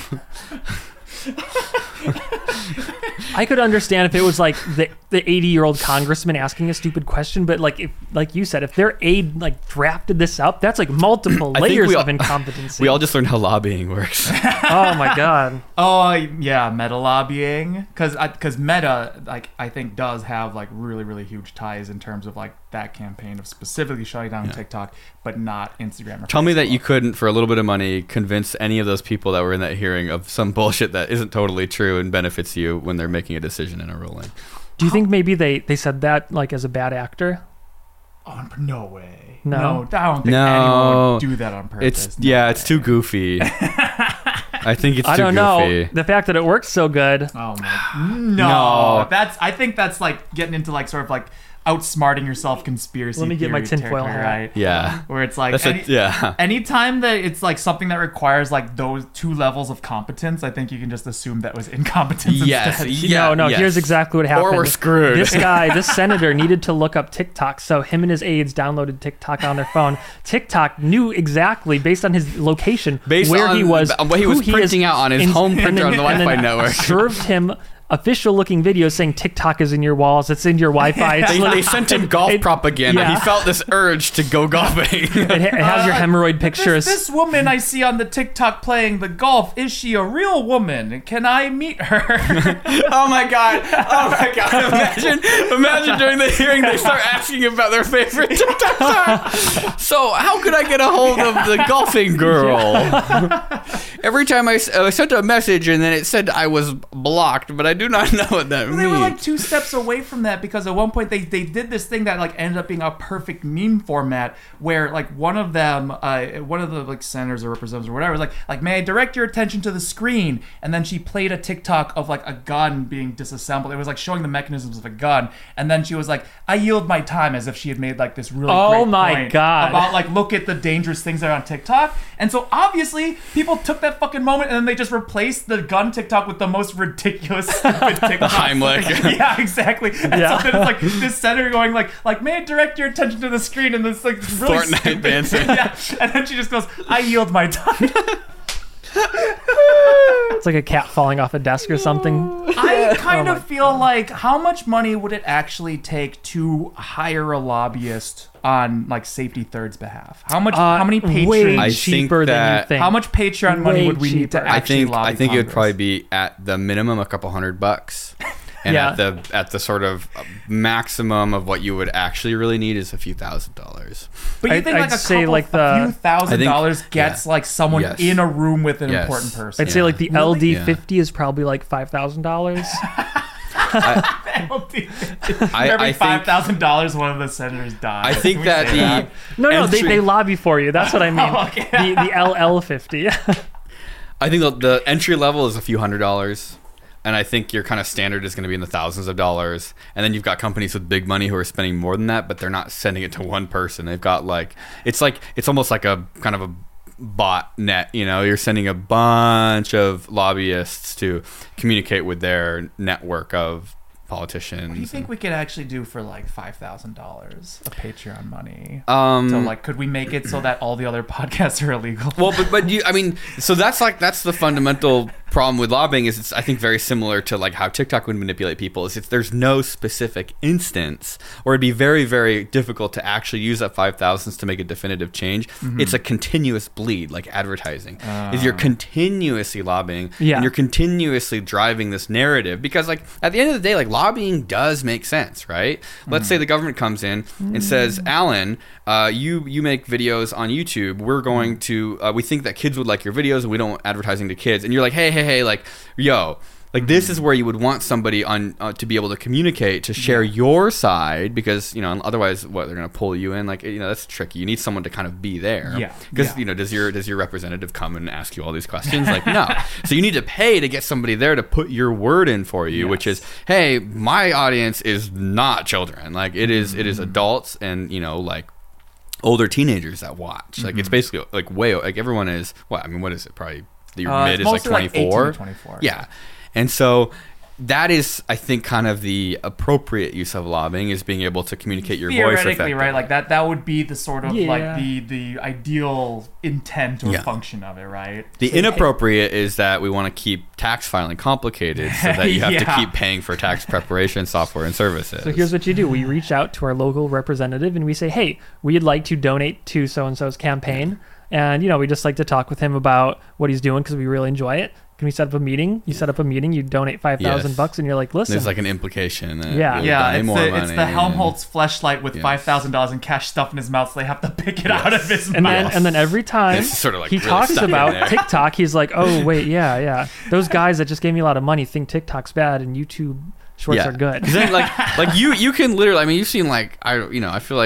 I could understand if it was like the the eighty year old congressman asking a stupid question, but like if like you said, if their aide like drafted this up, that's like multiple I think layers we all- of incompetency. We all just learned how lobbying works. Oh my god. Oh yeah, meta lobbying, because because Meta like I think does have like really really huge ties in terms of like that campaign of specifically shutting down Yeah. TikTok, but not Instagram. Or Tell me that Facebook. you couldn't, for a little bit of money, convince any of those people that were in that hearing of some bullshit that isn't totally true and benefits you when they're making a decision in a ruling. Do you think maybe they they said that like as a bad actor? Oh no way. No? no I don't think No. anyone would do that on purpose. It's No yeah, way. it's too goofy. I think it's I too don't goofy. know. The fact that it works so good. Oh my no, No. that's I think that's like getting into like sort of like outsmarting yourself conspiracy Let me get my theory tinfoil territory, hat. right? Yeah. Where it's like That's any, a, yeah. anytime that it's like something that requires like those two levels of competence, I think you can just assume that was incompetence Yes. instead. Yeah, no, no. yes. Here's exactly what happened. Or we're screwed. This guy, this senator, needed to look up TikTok, so him and his aides downloaded TikTok on their phone. TikTok knew exactly, based on his location, Based where on he was, on what he who was printing is, out on his and- home and printer then- on the and Wi-Fi then network. served him official-looking videos saying TikTok is in your walls, it's in your Wi-Fi. It's They, li- they sent him golf it- propaganda. yeah. He felt this urge to go golfing. It, ha- it has your Uh, hemorrhoid pictures. This, this woman I see on the TikTok playing the golf, is she a real woman? Can I meet her? Oh my god! Oh my god! Imagine, imagine during the hearing they start asking about their favorite TikTok star. So how could I get a hold of the golfing girl? Every time I, s- I sent a message and then it said I was blocked, but I do not know what that They means. were like two steps away from that because at one point they, they did this thing that like ended up being a perfect meme format where like one of them, uh, one of the like senators or representatives or whatever was like, like, may I direct your attention to the screen? And then she played a TikTok of like a gun being disassembled. It was like showing the mechanisms of a gun. And then she was like, I yield my time, as if she had made like this really Oh great my point God. about like, look at the dangerous things that are on TikTok. And so obviously people took that fucking moment and then they just replaced the gun TikTok with the most ridiculous stupid TikTok. Heimlich. Yeah, exactly. And Yeah. so then it's like this senator going like, like, may I direct your attention to the screen? And this like really Fortnite stupid- dancing. Yeah. And then she just goes, I yield my time. It's like a cat falling off a desk or something. I kind Oh of my feel like how much money would it actually take to hire a lobbyist on like Safety Third's behalf? How much? Uh, how many way Patreon? I cheaper think than you that- think. How much Patreon money Way would we need to cheaper. I actually think lobby I think it would Congress? probably be at the minimum a couple hundred bucks, and Yeah. at the at the sort of maximum of what you would actually really need is a few thousand dollars. But you I'd- think like I'd a say, couple, like, a the- few thousand I think- dollars gets yeah. like someone Yes. in a room with an Yes. important person. I'd say Yeah. like the Really? L D fifty is probably like five thousand dollars. Every I think- five thousand dollars, one of the senators dies. I think Can we that say the No, no, they, entry- they lobby for you. That's what I mean. Oh, okay. The the L L fifty. I think the, the entry level is a few hundred dollars, and I think your kind of standard is going to be in the thousands of dollars. And then you've got companies with big money who are spending more than that, but they're not sending it to one person. They've got like it's like it's almost like a kind of a bot net. You know, you're sending a bunch of lobbyists to communicate with their network of politicians. What do you think we could actually do for like five thousand dollars of Patreon money? Um, So like, could we make it so that all the other podcasts are illegal? Well, but but you, I mean, so that's like that's the fundamental problem with lobbying is it's I think very similar to like how TikTok would manipulate people. Is if there's no specific instance, or it'd be very very difficult to actually use that five thousands to make a definitive change. Mm-hmm. It's a continuous bleed, like advertising. Is you're continuously lobbying, Yeah. and you're continuously driving this narrative because like at the end of the day, like lobbying does make sense, right? Let's say the government comes in and says, Alan, uh, you you make videos on YouTube. We're going to uh, we think that kids would like your videos, and we don't want advertising to kids. And you're like, hey, hey, hey, like, yo, like this is where you would want somebody on uh, to be able to communicate, to share your side, because you know otherwise, what they're gonna pull you in, like you know that's tricky. You need someone to kind of be there, Yeah, Because yeah. you know, does your does your representative come and ask you all these questions? Like, no. So you need to pay to get somebody there to put your word in for you, which is, hey, my audience is not children. Like it is, it is adults and you know like older teenagers that watch. Like it's basically like way like everyone is. What I mean, what is it? Probably the Uh, mid it's is like mostly like eighteen to twenty-four. twenty-four. Yeah, and so. That is, I think, kind of the appropriate use of lobbying is being able to communicate your voice Theoretically, effectively. right? Like that. That would be the sort of Yeah. like the the ideal intent or Yeah. function of it, right? The inappropriate is that we want to keep tax filing complicated so that you have to Yeah. keep paying for tax preparation software and services. So here's what you do. We reach out to our local representative and we say, hey, we'd like to donate to so-and-so's campaign. And, you know, we just like to talk with him about what he's doing because we really enjoy it. Can we set up a meeting? You set up a meeting, you donate five thousand Yes. bucks and you're like, listen. There's like an implication. That Yeah. you'll Yeah, donate it's more the, it's money. the Helmholtz fleshlight with Yes. five thousand dollars in cash stuffed in his mouth, so they have to pick it out of his and then mouth. and then every time It's sort of like he really talks stuck in about there. TikTok, he's like, oh, wait, yeah, yeah. Those guys that just gave me a lot of money think TikTok's bad and YouTube shorts are good. 'Cause then, like, like you, you can literally. I mean, you've seen like I, you know, I feel like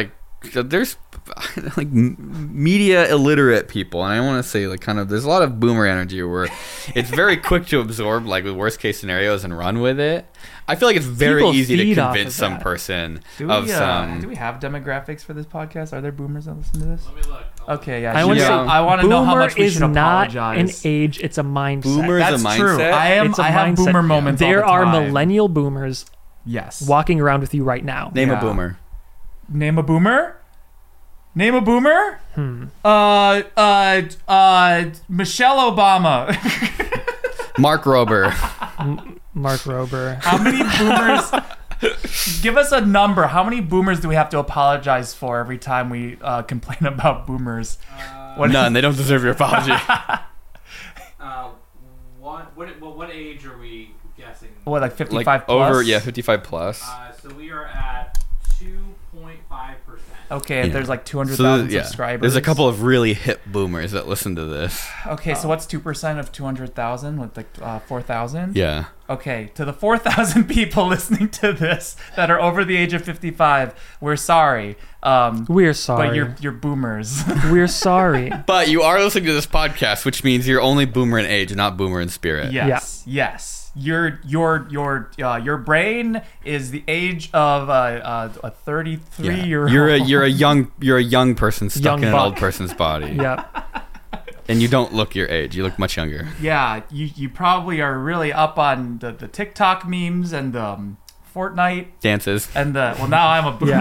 there's like m- media illiterate people, and I want to say like kind of there's a lot of boomer energy where it's very quick to absorb like the worst case scenarios and run with it. I feel like it's very People easy to feed off convince of some that. person Do of we, uh, some. do we have demographics for this podcast? Are there boomers that listen to this? Let me look. I'll Okay, yeah. I want to Yeah. say I want to know how much we is should not apologize. an age; it's a mindset. Boomer is That's a mindset. true. I am. It's a I have mindset. boomer moments. all There the are time. millennial boomers Yes. walking around with you right now. Name Yeah. a boomer. Name a boomer. Name a boomer. Hmm. Uh, uh, uh, Michelle Obama. Mark Rober. Mark Rober. How many boomers? Give us a number. How many boomers do we have to apologize for every time we uh, complain about boomers? What None. They don't deserve your apology. Uh, what, what, well, what age are we guessing? What, like fifty-five like plus? over, yeah, fifty-five plus. Uh, so we are at two point five percent. Okay, if Yeah. there's like two hundred So thousand there's- yeah, subscribers. there's a couple of really hip boomers that listen to this. Okay, so what's two percent of two hundred thousand? With like uh, four thousand? Yeah. Okay, to the four thousand people listening to this that are over the age of fifty-five, we're sorry. Um, We're sorry. but you're, you're boomers. We're sorry. But you are listening to this podcast, which means you're only boomer in age, not boomer in spirit. Yes, yes. Your your your uh, your brain is the age of uh, uh, a thirty-three Yeah. year old. You're a you're a young you're a young person stuck Young in an buck. old person's body. Yep. And you don't look your age. You look much younger. Yeah, you you probably are really up on the, the TikTok memes and um, Fortnite Dances. and the well now I'm a boomer.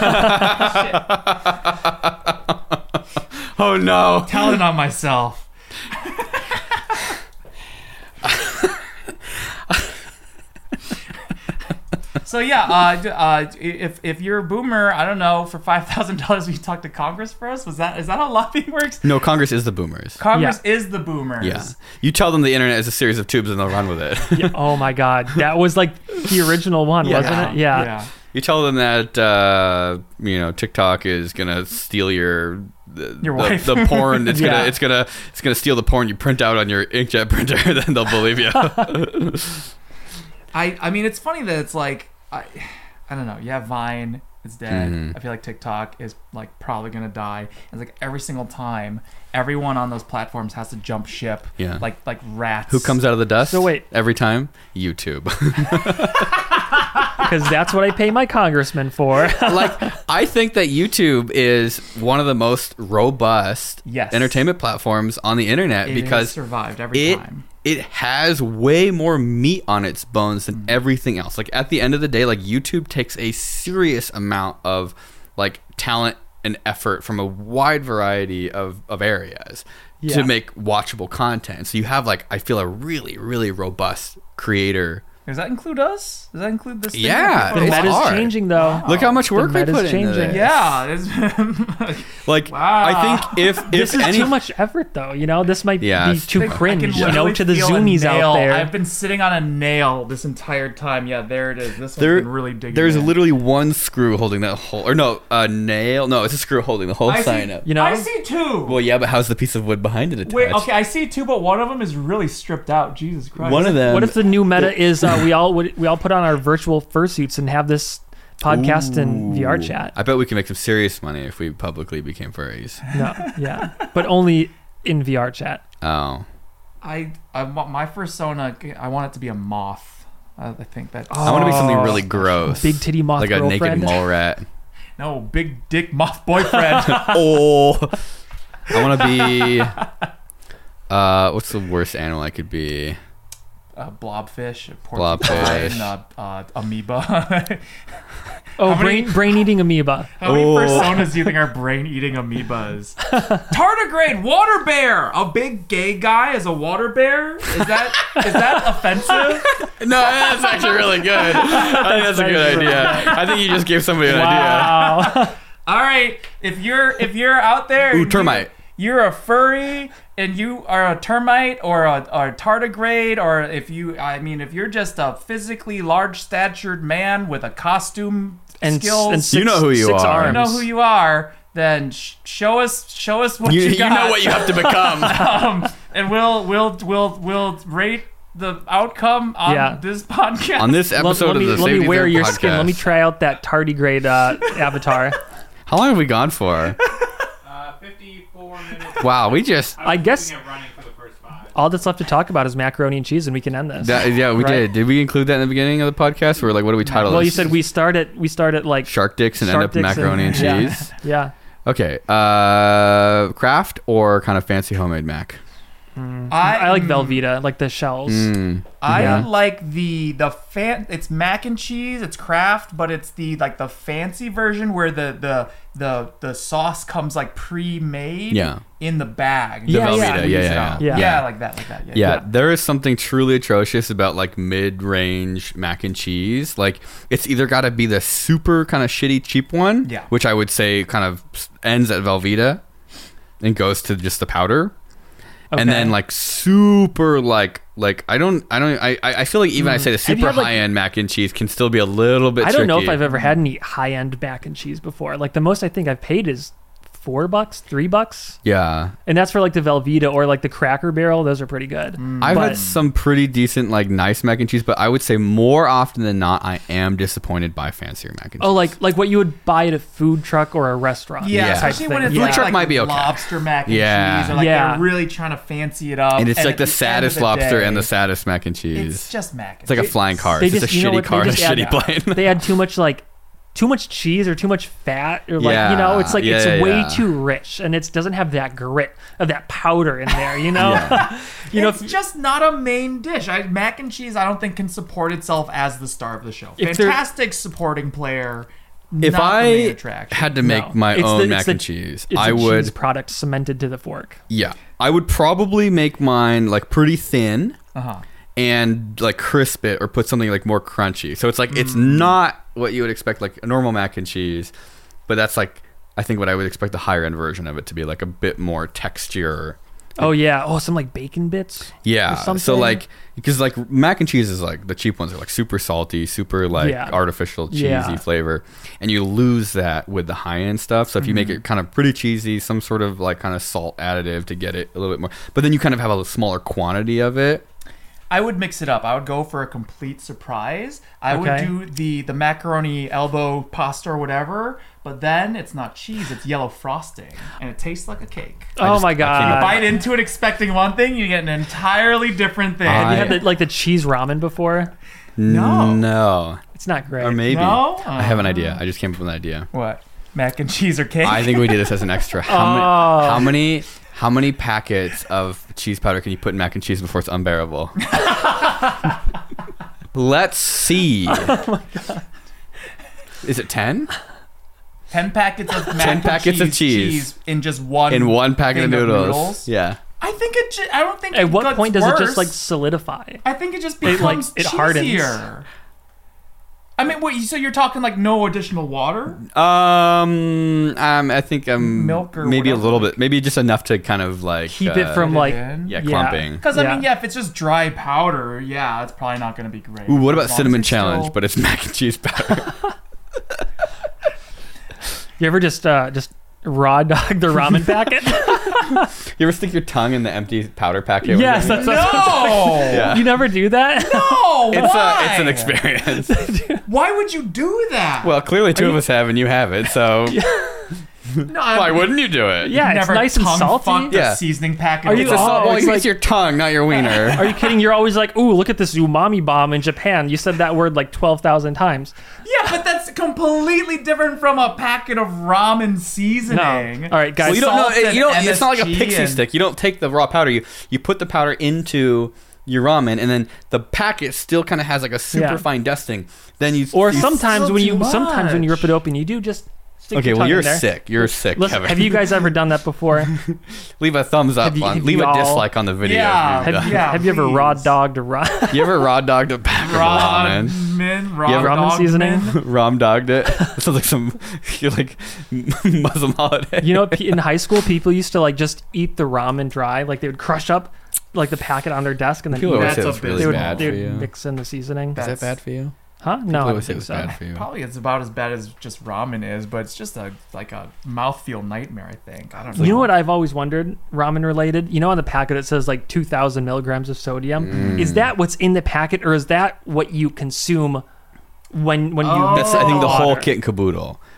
Oh no. Telling on myself. So yeah, uh, d- uh, if if you're a boomer, I don't know, for five thousand dollars, will you talk to Congress for us? Was that is that how lobbying works? No, Congress is the boomers. Congress is the boomers. Yeah. You tell them the internet is a series of tubes and they'll run with it. Yeah. Oh my God, that was like the original one, Yeah. wasn't it? Yeah. Yeah. You tell them that uh, you know TikTok is gonna steal your the, Your the, wife. the porn. It's Yeah. gonna it's gonna it's gonna steal the porn you print out on your inkjet printer. Then they'll believe you. I I mean, it's funny that it's like I I don't know. You have Vine, it's dead. Mhm. I feel like TikTok is like probably gonna die. It's like every single time, everyone on those platforms has to jump ship. Yeah. Like like rats. Who comes out of the dust? So wait. every time YouTube. Because that's what I pay my congressman for. Like I think that YouTube is one of the most robust Yes. entertainment platforms on the internet It because has survived every it time. it has way more meat on its bones than Mm. everything else. Like at the end of the day, like YouTube takes a serious amount of like talent and effort from a wide variety of, of areas Yeah. to make watchable content. So you have like I feel a really, really robust creator. Does that include us? Does that include this? thing Yeah, that The people it's watch? meta's hard. changing though. Look how much The work we meta's put into changing. this. Yeah. it's- Like Wow. I think if if This is any too much effort though. You know, this might Yeah, be it's too too much. I cringe. can You know, literally to the feel a zoomies nail. out there. I've been sitting on a nail this entire time. Yeah, there it is. This there, one's been really digging. there's in. literally one screw holding that whole, or no, a nail. No, it's a screw holding the whole I sign see, up. You know? I see two. Well, yeah, but how's the piece of wood behind it attached? Wait, okay, I see two, but one of them is really stripped out. Jesus Christ. One of them. What if the new meta is uh, we all we all put on our virtual fursuits and have this podcast and V R Ooh. chat? I bet we can make some serious money if we publicly became furries. No, yeah, but only in V R chat. Oh. I, I want my persona. I want it to be a moth. I, I think that. I want to be something Oh. really gross. Big titty moth Like a girlfriend. naked mole rat. No, big dick moth boyfriend. Oh. I want to be. Uh, what's the worst animal I could be? uh, blobfish, Blobfish. porcupine, uh, uh, amoeba. Oh, How many- brain brain eating amoeba. How many Oh. personas do you think are brain-eating amoebas? Tardigrade, water bear. A big gay guy as a water bear. Is that is that offensive? No, that's actually really good. I think that's a good actually really idea. I think you just gave somebody an idea. Wow. All right, if you're if you're out there, Ooh, and you- termite. you're a furry and you are a termite or a, or a tardigrade, or if you, I mean, if you're just a physically large-statured man with a costume And, skills, and six, You know who you six are. you Arms. know who you are. Then sh- show us show us what You, you, you got. know what you have to become. um, and we'll we'll we'll we'll rate the outcome on Yeah. this podcast. On this Let, episode let me, of the let Safety me wear Zone your podcast. skin. Let me try out that tardigrade uh, avatar. How long have we gone for? Uh, fifty-four minutes. Wow, we just. I, was I guess- keeping it running for the first five. All that's left to talk about is macaroni and cheese, and we can end this. That, yeah, we Right? did. Did we include that in the beginning of the podcast? Or like, what do we title Well, this? you said we start at we start at like Shark dicks and Shark end up dicks macaroni and, and- cheese. yeah. Okay. Uh, craft or kind of fancy homemade mac? I, I like Velveeta, like the shells. Mm. I Yeah. like the the fan. It's mac and cheese. It's Kraft, but it's the like the fancy version where the the the the sauce comes like pre-made. Yeah. In the bag. The You just Velveeta, yeah, squeeze yeah, it yeah, out. yeah. Yeah, like that, like that. Yeah. Yeah, there is something truly atrocious about like mid-range mac and cheese. Like it's either got to be the super kind of shitty cheap one, Yeah. which I would say kind of ends at Velveeta and goes to just the powder. And Okay. then like super like like I don't I don't I I feel like even I say the Have you super had, like- high end mac and cheese can still be a little bit. I don't know if tricky. I've ever had any high end mac and cheese before. Like the most I think I've paid is four bucks, three bucks, Yeah, and that's for like the Velveeta or like the Cracker Barrel. Those are pretty good. I've But- had some pretty decent like nice mac and cheese, but I would say more often than not I am disappointed by fancier mac and cheese. Oh, like like what you would buy at a food truck or a restaurant. Yeah, Yeah. especially when Type it's thing. like, Food truck like might be okay. lobster mac and Yeah. cheese, or like Yeah. they're really trying to fancy it up. and it's like at the end saddest of the lobster day, and the saddest mac and cheese. It's just mac. It's And like a cheese. flying car. They It's just, you know a shitty what, they car and a just add- shitty plane. They add too much like too much cheese or too much fat or like you know Yeah, it's like yeah, it's yeah, way yeah. too rich and it doesn't have that grit of that powder in there. You know, you know. It's just not a main dish. I, mac and cheese, I don't think can support itself as the star of the show. If there- Fantastic supporting player. If not the main I attraction. had to make No. my It's own the- it's mac the- and cheese, It's I a would. cheese product cemented to the fork. Yeah, I would probably make mine like pretty thin uh-huh. and like crisp it or put something like more crunchy. So it's like it's Mm. not what you would expect like a normal mac and cheese, but that's like I think what I would expect the higher end version of it to be like a bit more texture. Oh yeah. Oh, some like bacon bits. Yeah. Or So something. like because like mac and cheese is like the cheap ones are like super salty, super like Yeah. artificial cheesy Yeah. flavor, and you lose that with the high end stuff. So if you make Mm-hmm. it kind of pretty cheesy, some sort of like kind of salt additive to get it a little bit more, but then you kind of have a smaller quantity of it. I would mix it up. I would go for a complete surprise. I Okay. would do the the macaroni elbow pasta or whatever, but then it's not cheese, it's yellow frosting, and it tastes like a cake. Oh just- my I can't You god. bite into it expecting one thing, you get an entirely different thing. Have you I- had the, like the cheese ramen before? No. No. It's not great. Or maybe. No? I have an idea. I just came up with an idea. What? Mac and cheese or cake? I think we did this as an extra. How, Oh. many, how many how many packets of cheese powder can you put in mac and cheese before it's unbearable? Let's see. Oh my god. Is it ten? Ten packets of mac Ten and packets cheese, of cheese. in just one In one packet of thing noodles. Yeah. I think it. Ju- I don't think. At it what gets point does it just worse. like solidify? I think it just It, like, becomes it hardens. cheesier. I mean, what? So you're talking like no additional water? Um, um, I think um, Milk or maybe a whatever. little bit, maybe just enough to kind of like Keep it uh, from Put it like in? yeah, yeah. clumping. Because I Yeah. mean, yeah, if it's just dry powder, yeah, it's probably not going to be great. Ooh, what As about long cinnamon as it's challenge? still- But it's mac and cheese powder. You ever just uh just raw dog the ramen packet? You ever stick your tongue in the empty powder packet? Yes, that's no. Yeah. You never do that? No, It's why? a it's an experience. Why would you do that? Well, clearly two of us have, and you have it. So no, why wouldn't you do it? Yeah, it's never nice and tongue salty. fucked Yeah. a seasoning packet. Are of you- It's a, Oh, well, it's it's like- your tongue, not your wiener. Are you kidding? You're always like, ooh, look at this umami bomb in Japan. You said that word like twelve thousand times. Yeah, but that's completely different from a packet of ramen seasoning. No. All right, guys. Well, you don't know. Salt and You don't. It's not like a M S G pixie and- stick. You don't take the raw powder. You you put the powder into your ramen, and then the packet still kind of has like a super Yeah. fine dusting. Then you Or you, sometimes still when too you sometimes when you rip much. it open, you do just stick Okay, your well tongue you're in there. sick. You're sick, Listen, Kevin. have you guys ever done that before? leave a thumbs up have you- on. have Leave you a all- dislike on the video. Yeah. if you've Have, done- you, Yeah, have you ever raw please. dogged a raw? You ever raw dogged a pack of Raw ramen? min, raw You ever- Ramen dog seasoning? min. Rom dogged it. It sounds like some you're like Muslim holiday. You know, pe- in high school, people used to like just eat the ramen dry. Like they would crush up like the packet on their desk and then People eat always it. say That's it's really They would, bad they for would you. mix in the seasoning. Is that That's- bad for you? Huh? No, I People don't always say think it's so. bad for you. Probably it's about as bad as just ramen is, but it's just a like a mouthfeel nightmare. I think. I don't know. You know what I've always wondered, ramen related? You know, on the packet it says like two thousand milligrams of sodium. Mm. Is that what's in the packet, or is that what you consume when when you? Oh. That's I think the whole Water. kit and caboodle.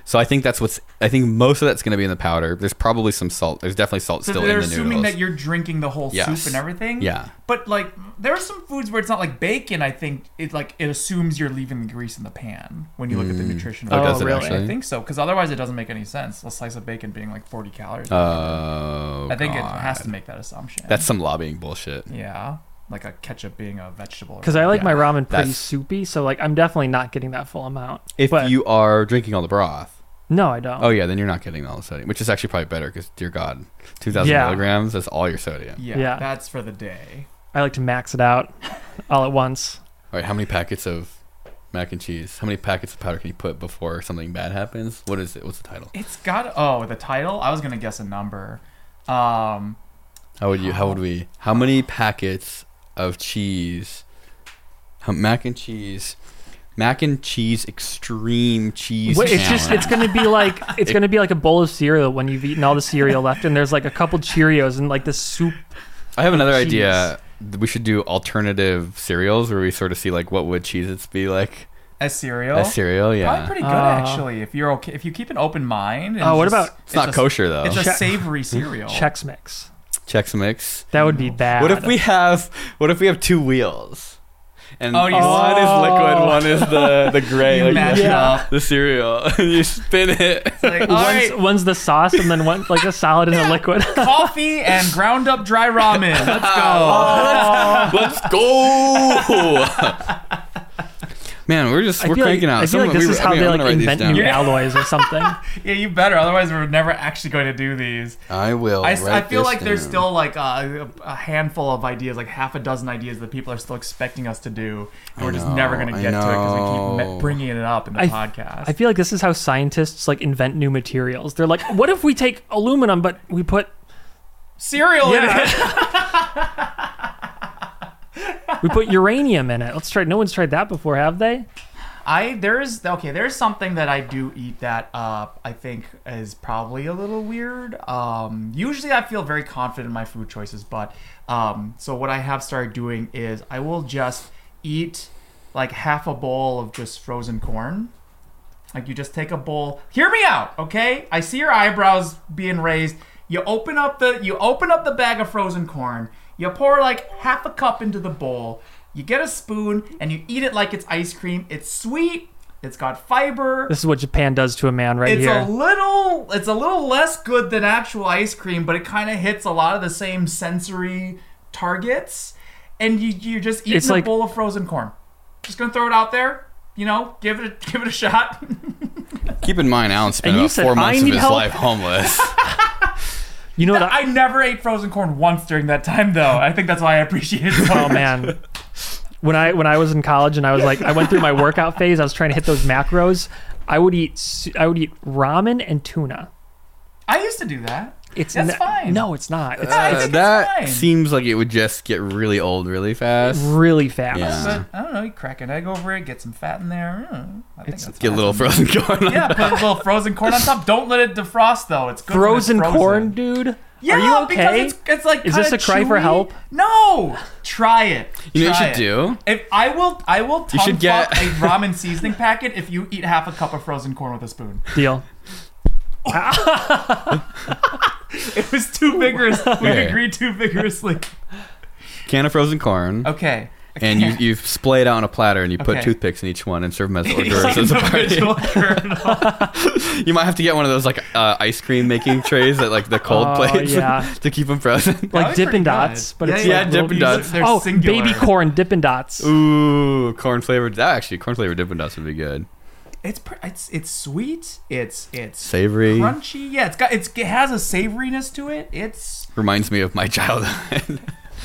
So I think that's what's. I think most of that's going to be in the powder. There's probably some salt. There's definitely salt So still they're in the noodles. assuming that you're drinking the whole Yes. soup and everything. Yeah. But like, there are some foods where it's not like bacon. I think it like it assumes you're leaving the grease in the pan when you look at the nutrition. Oh, value. does it really? actually? I think so, because otherwise it doesn't make any sense. A slice of bacon being like forty calories. Oh, I think it God. has to make that assumption. That's some lobbying bullshit. yeah, like a ketchup being a vegetable. Because I like Yeah, my ramen pretty that's- soupy, so like I'm definitely not getting that full amount. If But- you are drinking all the broth, no, I don't. oh yeah, then you're not getting all the sodium, which is actually probably better because, dear God, two thousand Yeah. milligrams, that's all your sodium. Yeah, Yeah. that's for the day. I like to max it out all at once. All right, how many packets of mac and cheese? How many packets of powder can you put before something bad happens? What is it? What's the title? It's got oh the title. I was gonna guess a number. Um, How would you? How would we? How many packets of cheese? How, mac and cheese. Mac and cheese extreme cheese. Wait, it's just challenge. it's gonna be like it's gonna be like a bowl of cereal when you've eaten all the cereal left, and there's like a couple Cheerios and like this soup. I have another cheese. idea. We should do alternative cereals where we sort of see like what would Cheez-Its be like as cereal. as cereal. Yeah, Probably pretty good Uh, actually. If you're okay, if you keep an open mind. And Oh, what just- about- it's not a- kosher though. It's a Chex- savory cereal. Chex Mix. Chex Mix. That would be bad. What if we have? What if we have two wheels? And Oh, you- one is liquid, one is the the gray, You like mash the, it up. the cereal. And you spin it. Like, all One's, right, one's the sauce and then one like a solid and a liquid. coffee and ground up dry ramen. Let's go. Let's go. Man, we're just I we're feel like, cranking out. I feel like Someone- this we- is I how mean, they I'm like gonna write these invent down. new Yeah. alloys or something. Yeah, you better. Otherwise, we're never actually going to do these. I will. I, write I feel this like there's down. still like a, a handful of ideas, like half a dozen ideas that people are still expecting us to do, and I we're just never know, going to I get to it because we keep know. me- bringing it up in the I- podcast. I feel like this is how scientists like invent new materials. They're like, what if we take aluminum but we put Cereal in it. we put uranium in it? Let's try. No one's tried that before, have they? I there's okay there's something that I do eat that uh I think is probably a little weird. Um, usually I feel very confident in my food choices, but um, so what I have started doing is I will just eat like half a bowl of just frozen corn. Like you just take a bowl. Hear me out, okay? I see your eyebrows being raised. You open up the you open up the bag of frozen corn. You pour like half a cup into the bowl. You get a spoon and you eat it like it's ice cream. It's sweet. It's got fiber. This is what Japan does to a man right It's here. a little it's a little less good than actual ice cream, but it kind of hits a lot of the same sensory targets. And you you're just eating It's a like- bowl of frozen corn. Just gonna throw it out there. You know, give it a, give it a shot. Keep in mind, Alan spent And you about said, four "I months of need his help." life homeless. You know what? I, I never ate frozen corn once during that time, though. I think that's why I appreciate it. So oh man, when I when I was in college and I was like I went through my workout phase, I was trying to hit those macros. I would eat su- I would eat ramen and tuna. I used to do that. It's That's ne- fine. No, it's not. It's, I Uh, think it's that fine. seems like it would just get really old really fast. really fast. Yeah. But I don't know. You crack an egg over it, get some fat in there. Mm, I think It's- that's Get a fine. little frozen corn. on Yeah, top. put a little frozen corn on top. Don't let it defrost though. It's good. when it's Frozen frozen. corn, dude. Yeah, Are you okay? because it's, it's like Is this kinda a cry for chewy. help? No, try it. You know what Try you should it. do? If I will, I will. You should tongue fuck get- a ramen seasoning packet if you eat half a cup of frozen corn with a spoon. Deal. It was too vigorous. We Okay. agreed too vigorously. Can of frozen corn. Okay. And you you splay it out on a platter and you put Okay. toothpicks in each one and serve them as hors d'oeuvres as a party. Individual kernel. You might have to get one of those like uh, ice cream making trays that like the cold Oh, plates yeah. to keep them frozen. That'd Like be Dippin' pretty Dots, good. but Yeah, it's yeah, like Dippin' little- Dots. They're Oh, singular. baby corn Dippin' Dots. Ooh, corn flavored. That actually corn flavored Dippin' Dots would be good. It's pr- it's it's sweet. It's it's Savory. crunchy. Yeah, it's got it's it has a savoriness to it. It's Reminds me of my childhood.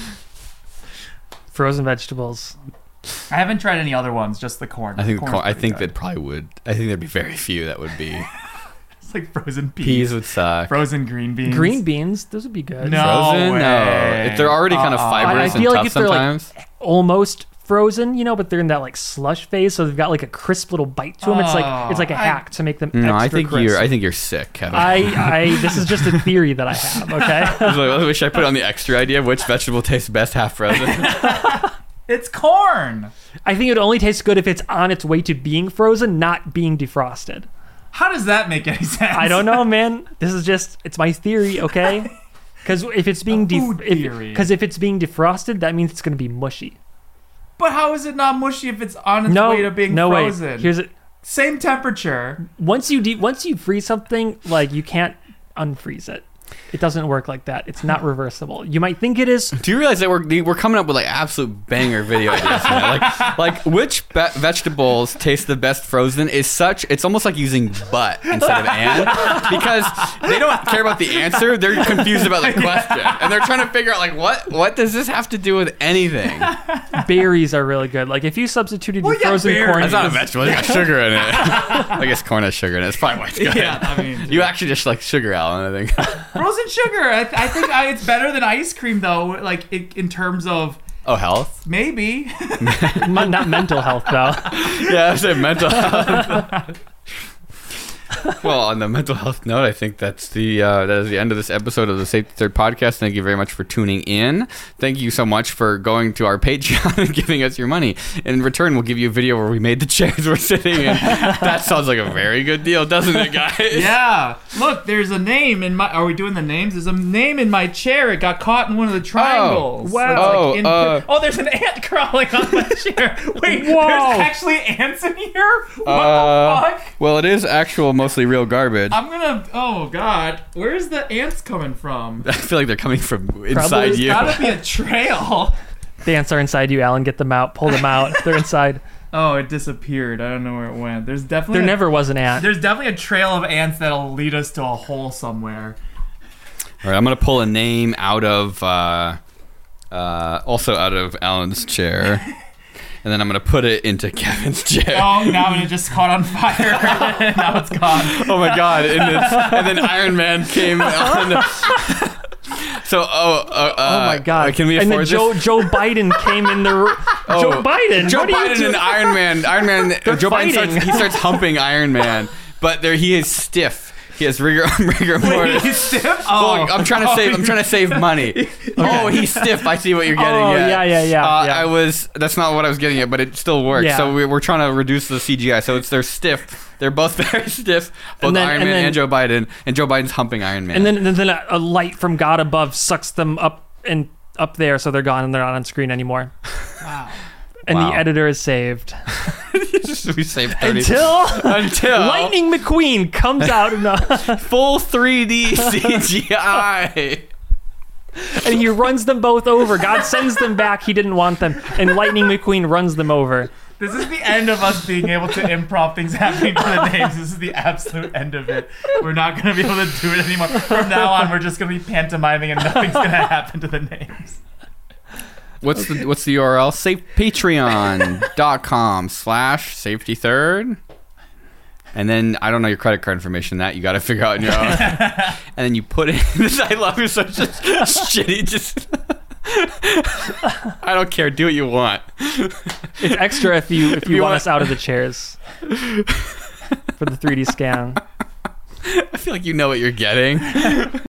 Frozen vegetables. I haven't tried any other ones, just the corn. I think Corn's corn, I pretty think good. that probably would. I think there'd be very few that would be. It's like frozen peas, Peas would suck. frozen green beans. Green beans, those would be good. No. Frozen? way. No. If they're already kind of Uh-uh. fibrous I feel and like tough if they're, like, sometimes. Almost frozen, you know, but they're in that like slush phase, so they've got like a crisp little bite to them. it's like it's like a Oh, I- hack to make them no, extra I think crisp. you're. I think you're sick, Kevin. I, I this is just a theory that I have, okay? I was like, I wish I put on the extra idea of which vegetable tastes best half frozen. It's corn. I think it only tastes good if it's on its way to being frozen, not being defrosted. How does that make any sense? I don't know, man. This is just it's my theory, okay? Because if it's being A food def- if, theory. cause if it's being defrosted, that means it's going to be mushy. But how is it not mushy if it's on its No, way to being no frozen? way. Here's it. Same temperature. Once you de- once you freeze something, like you can't unfreeze it. It doesn't work like that. It's not reversible. You might think it is. Do you realize that we're we're coming up with like absolute banger video ideas? Man? Like like which be- vegetables taste the best frozen is such. It's almost like using butt instead of and because they don't care about the answer. They're confused about the question and they're trying to figure out like what what does this have to do with anything? Berries are really good. Like if you substituted Well, your yeah, frozen berries. corn, That's not a vegetable. It's got sugar in it. I guess corn has sugar in it. It's probably why it's good. Yeah, I mean, You actually just like sugar, Alan. I think. frozen sugar. I, th- I think I, it's better than ice cream, though. Like it, in terms of Oh, health. maybe. M- not mental health though. Yeah, I said mental health. Well, on the mental health note, I think that's the uh, that is the end of this episode of the Safety Third podcast. Thank you very much for tuning in. Thank you so much for going to our Patreon and giving us your money. In return, we'll give you a video where we made the chairs we're sitting in. That sounds like a very good deal, doesn't it, guys? Yeah. Look, there's a name in my. Are we doing the names? There's a name in my chair. It got caught in one of the triangles. wow. It's like Oh, in- uh, oh, there's an ant crawling on my chair. Wait, Whoa. there's actually ants in here? What Uh, the fuck? Well, it is actual, mostly real garbage. I'm gonna. Oh God, where's the ants coming from? I feel like they're coming from inside Probably. There's you. gotta be a trail. The ants are inside you, Alan. Get them out. Pull them out. They're inside. Oh, it disappeared. I don't know where it went. There's definitely There a, never was an ant. There's definitely a trail of ants that'll lead us to a hole somewhere. All right, I'm gonna pull a name out of, uh, uh, also out of Alan's chair, and then I'm gonna put it into Kevin's chair. Oh, now it just caught on fire. Now it's gone. Oh my god! And, it's, and then Iron Man came on. So, oh, uh, Oh my God! Can we and afford then Joe this? Joe Biden came in the. r- Oh, Joe Biden. Joe what are you Biden doing? and Iron Man. Iron Man. Joe Biden starts, fighting. he starts humping Iron Man, but there he is stiff. He has rigor rigor mortis. He's stiff? Well, Oh. I'm trying to save. I'm trying to save money. Oh, he's stiff. I see what you're getting Oh, at. yeah, yeah, yeah, Uh, yeah. I was. That's not what I was getting at, but it still works. Yeah. So we, we're trying to reduce the C G I. So it's they're stiff. They're both very stiff. Both And then- Iron and Man then- and Joe Biden. And Joe Biden's humping Iron Man. And then and then a, a light from God above sucks them up and up there, so they're gone and they're not on screen anymore. Wow. And Wow. the editor is saved we saved thirty until until Lightning McQueen comes out and, uh, full three D C G I. and he runs them both over. God sends them back. He didn't want them, and Lightning McQueen runs them over. This is the end of us being able to improv things happening to the names. This is the absolute end of it. We're not going to be able to do it anymore. From now on, we're just going to be pantomiming and nothing's going to happen to the names. What's the what's the U R L? Safe patreon.com slash safety third. And then I don't know your credit card information. That you got to figure out on your own. And then you put it. This I love you so just shitty. Just I don't care. Do what you want. It's extra if you if you, you want want- us out of the chairs for the three D scan. I feel like you know what you're getting.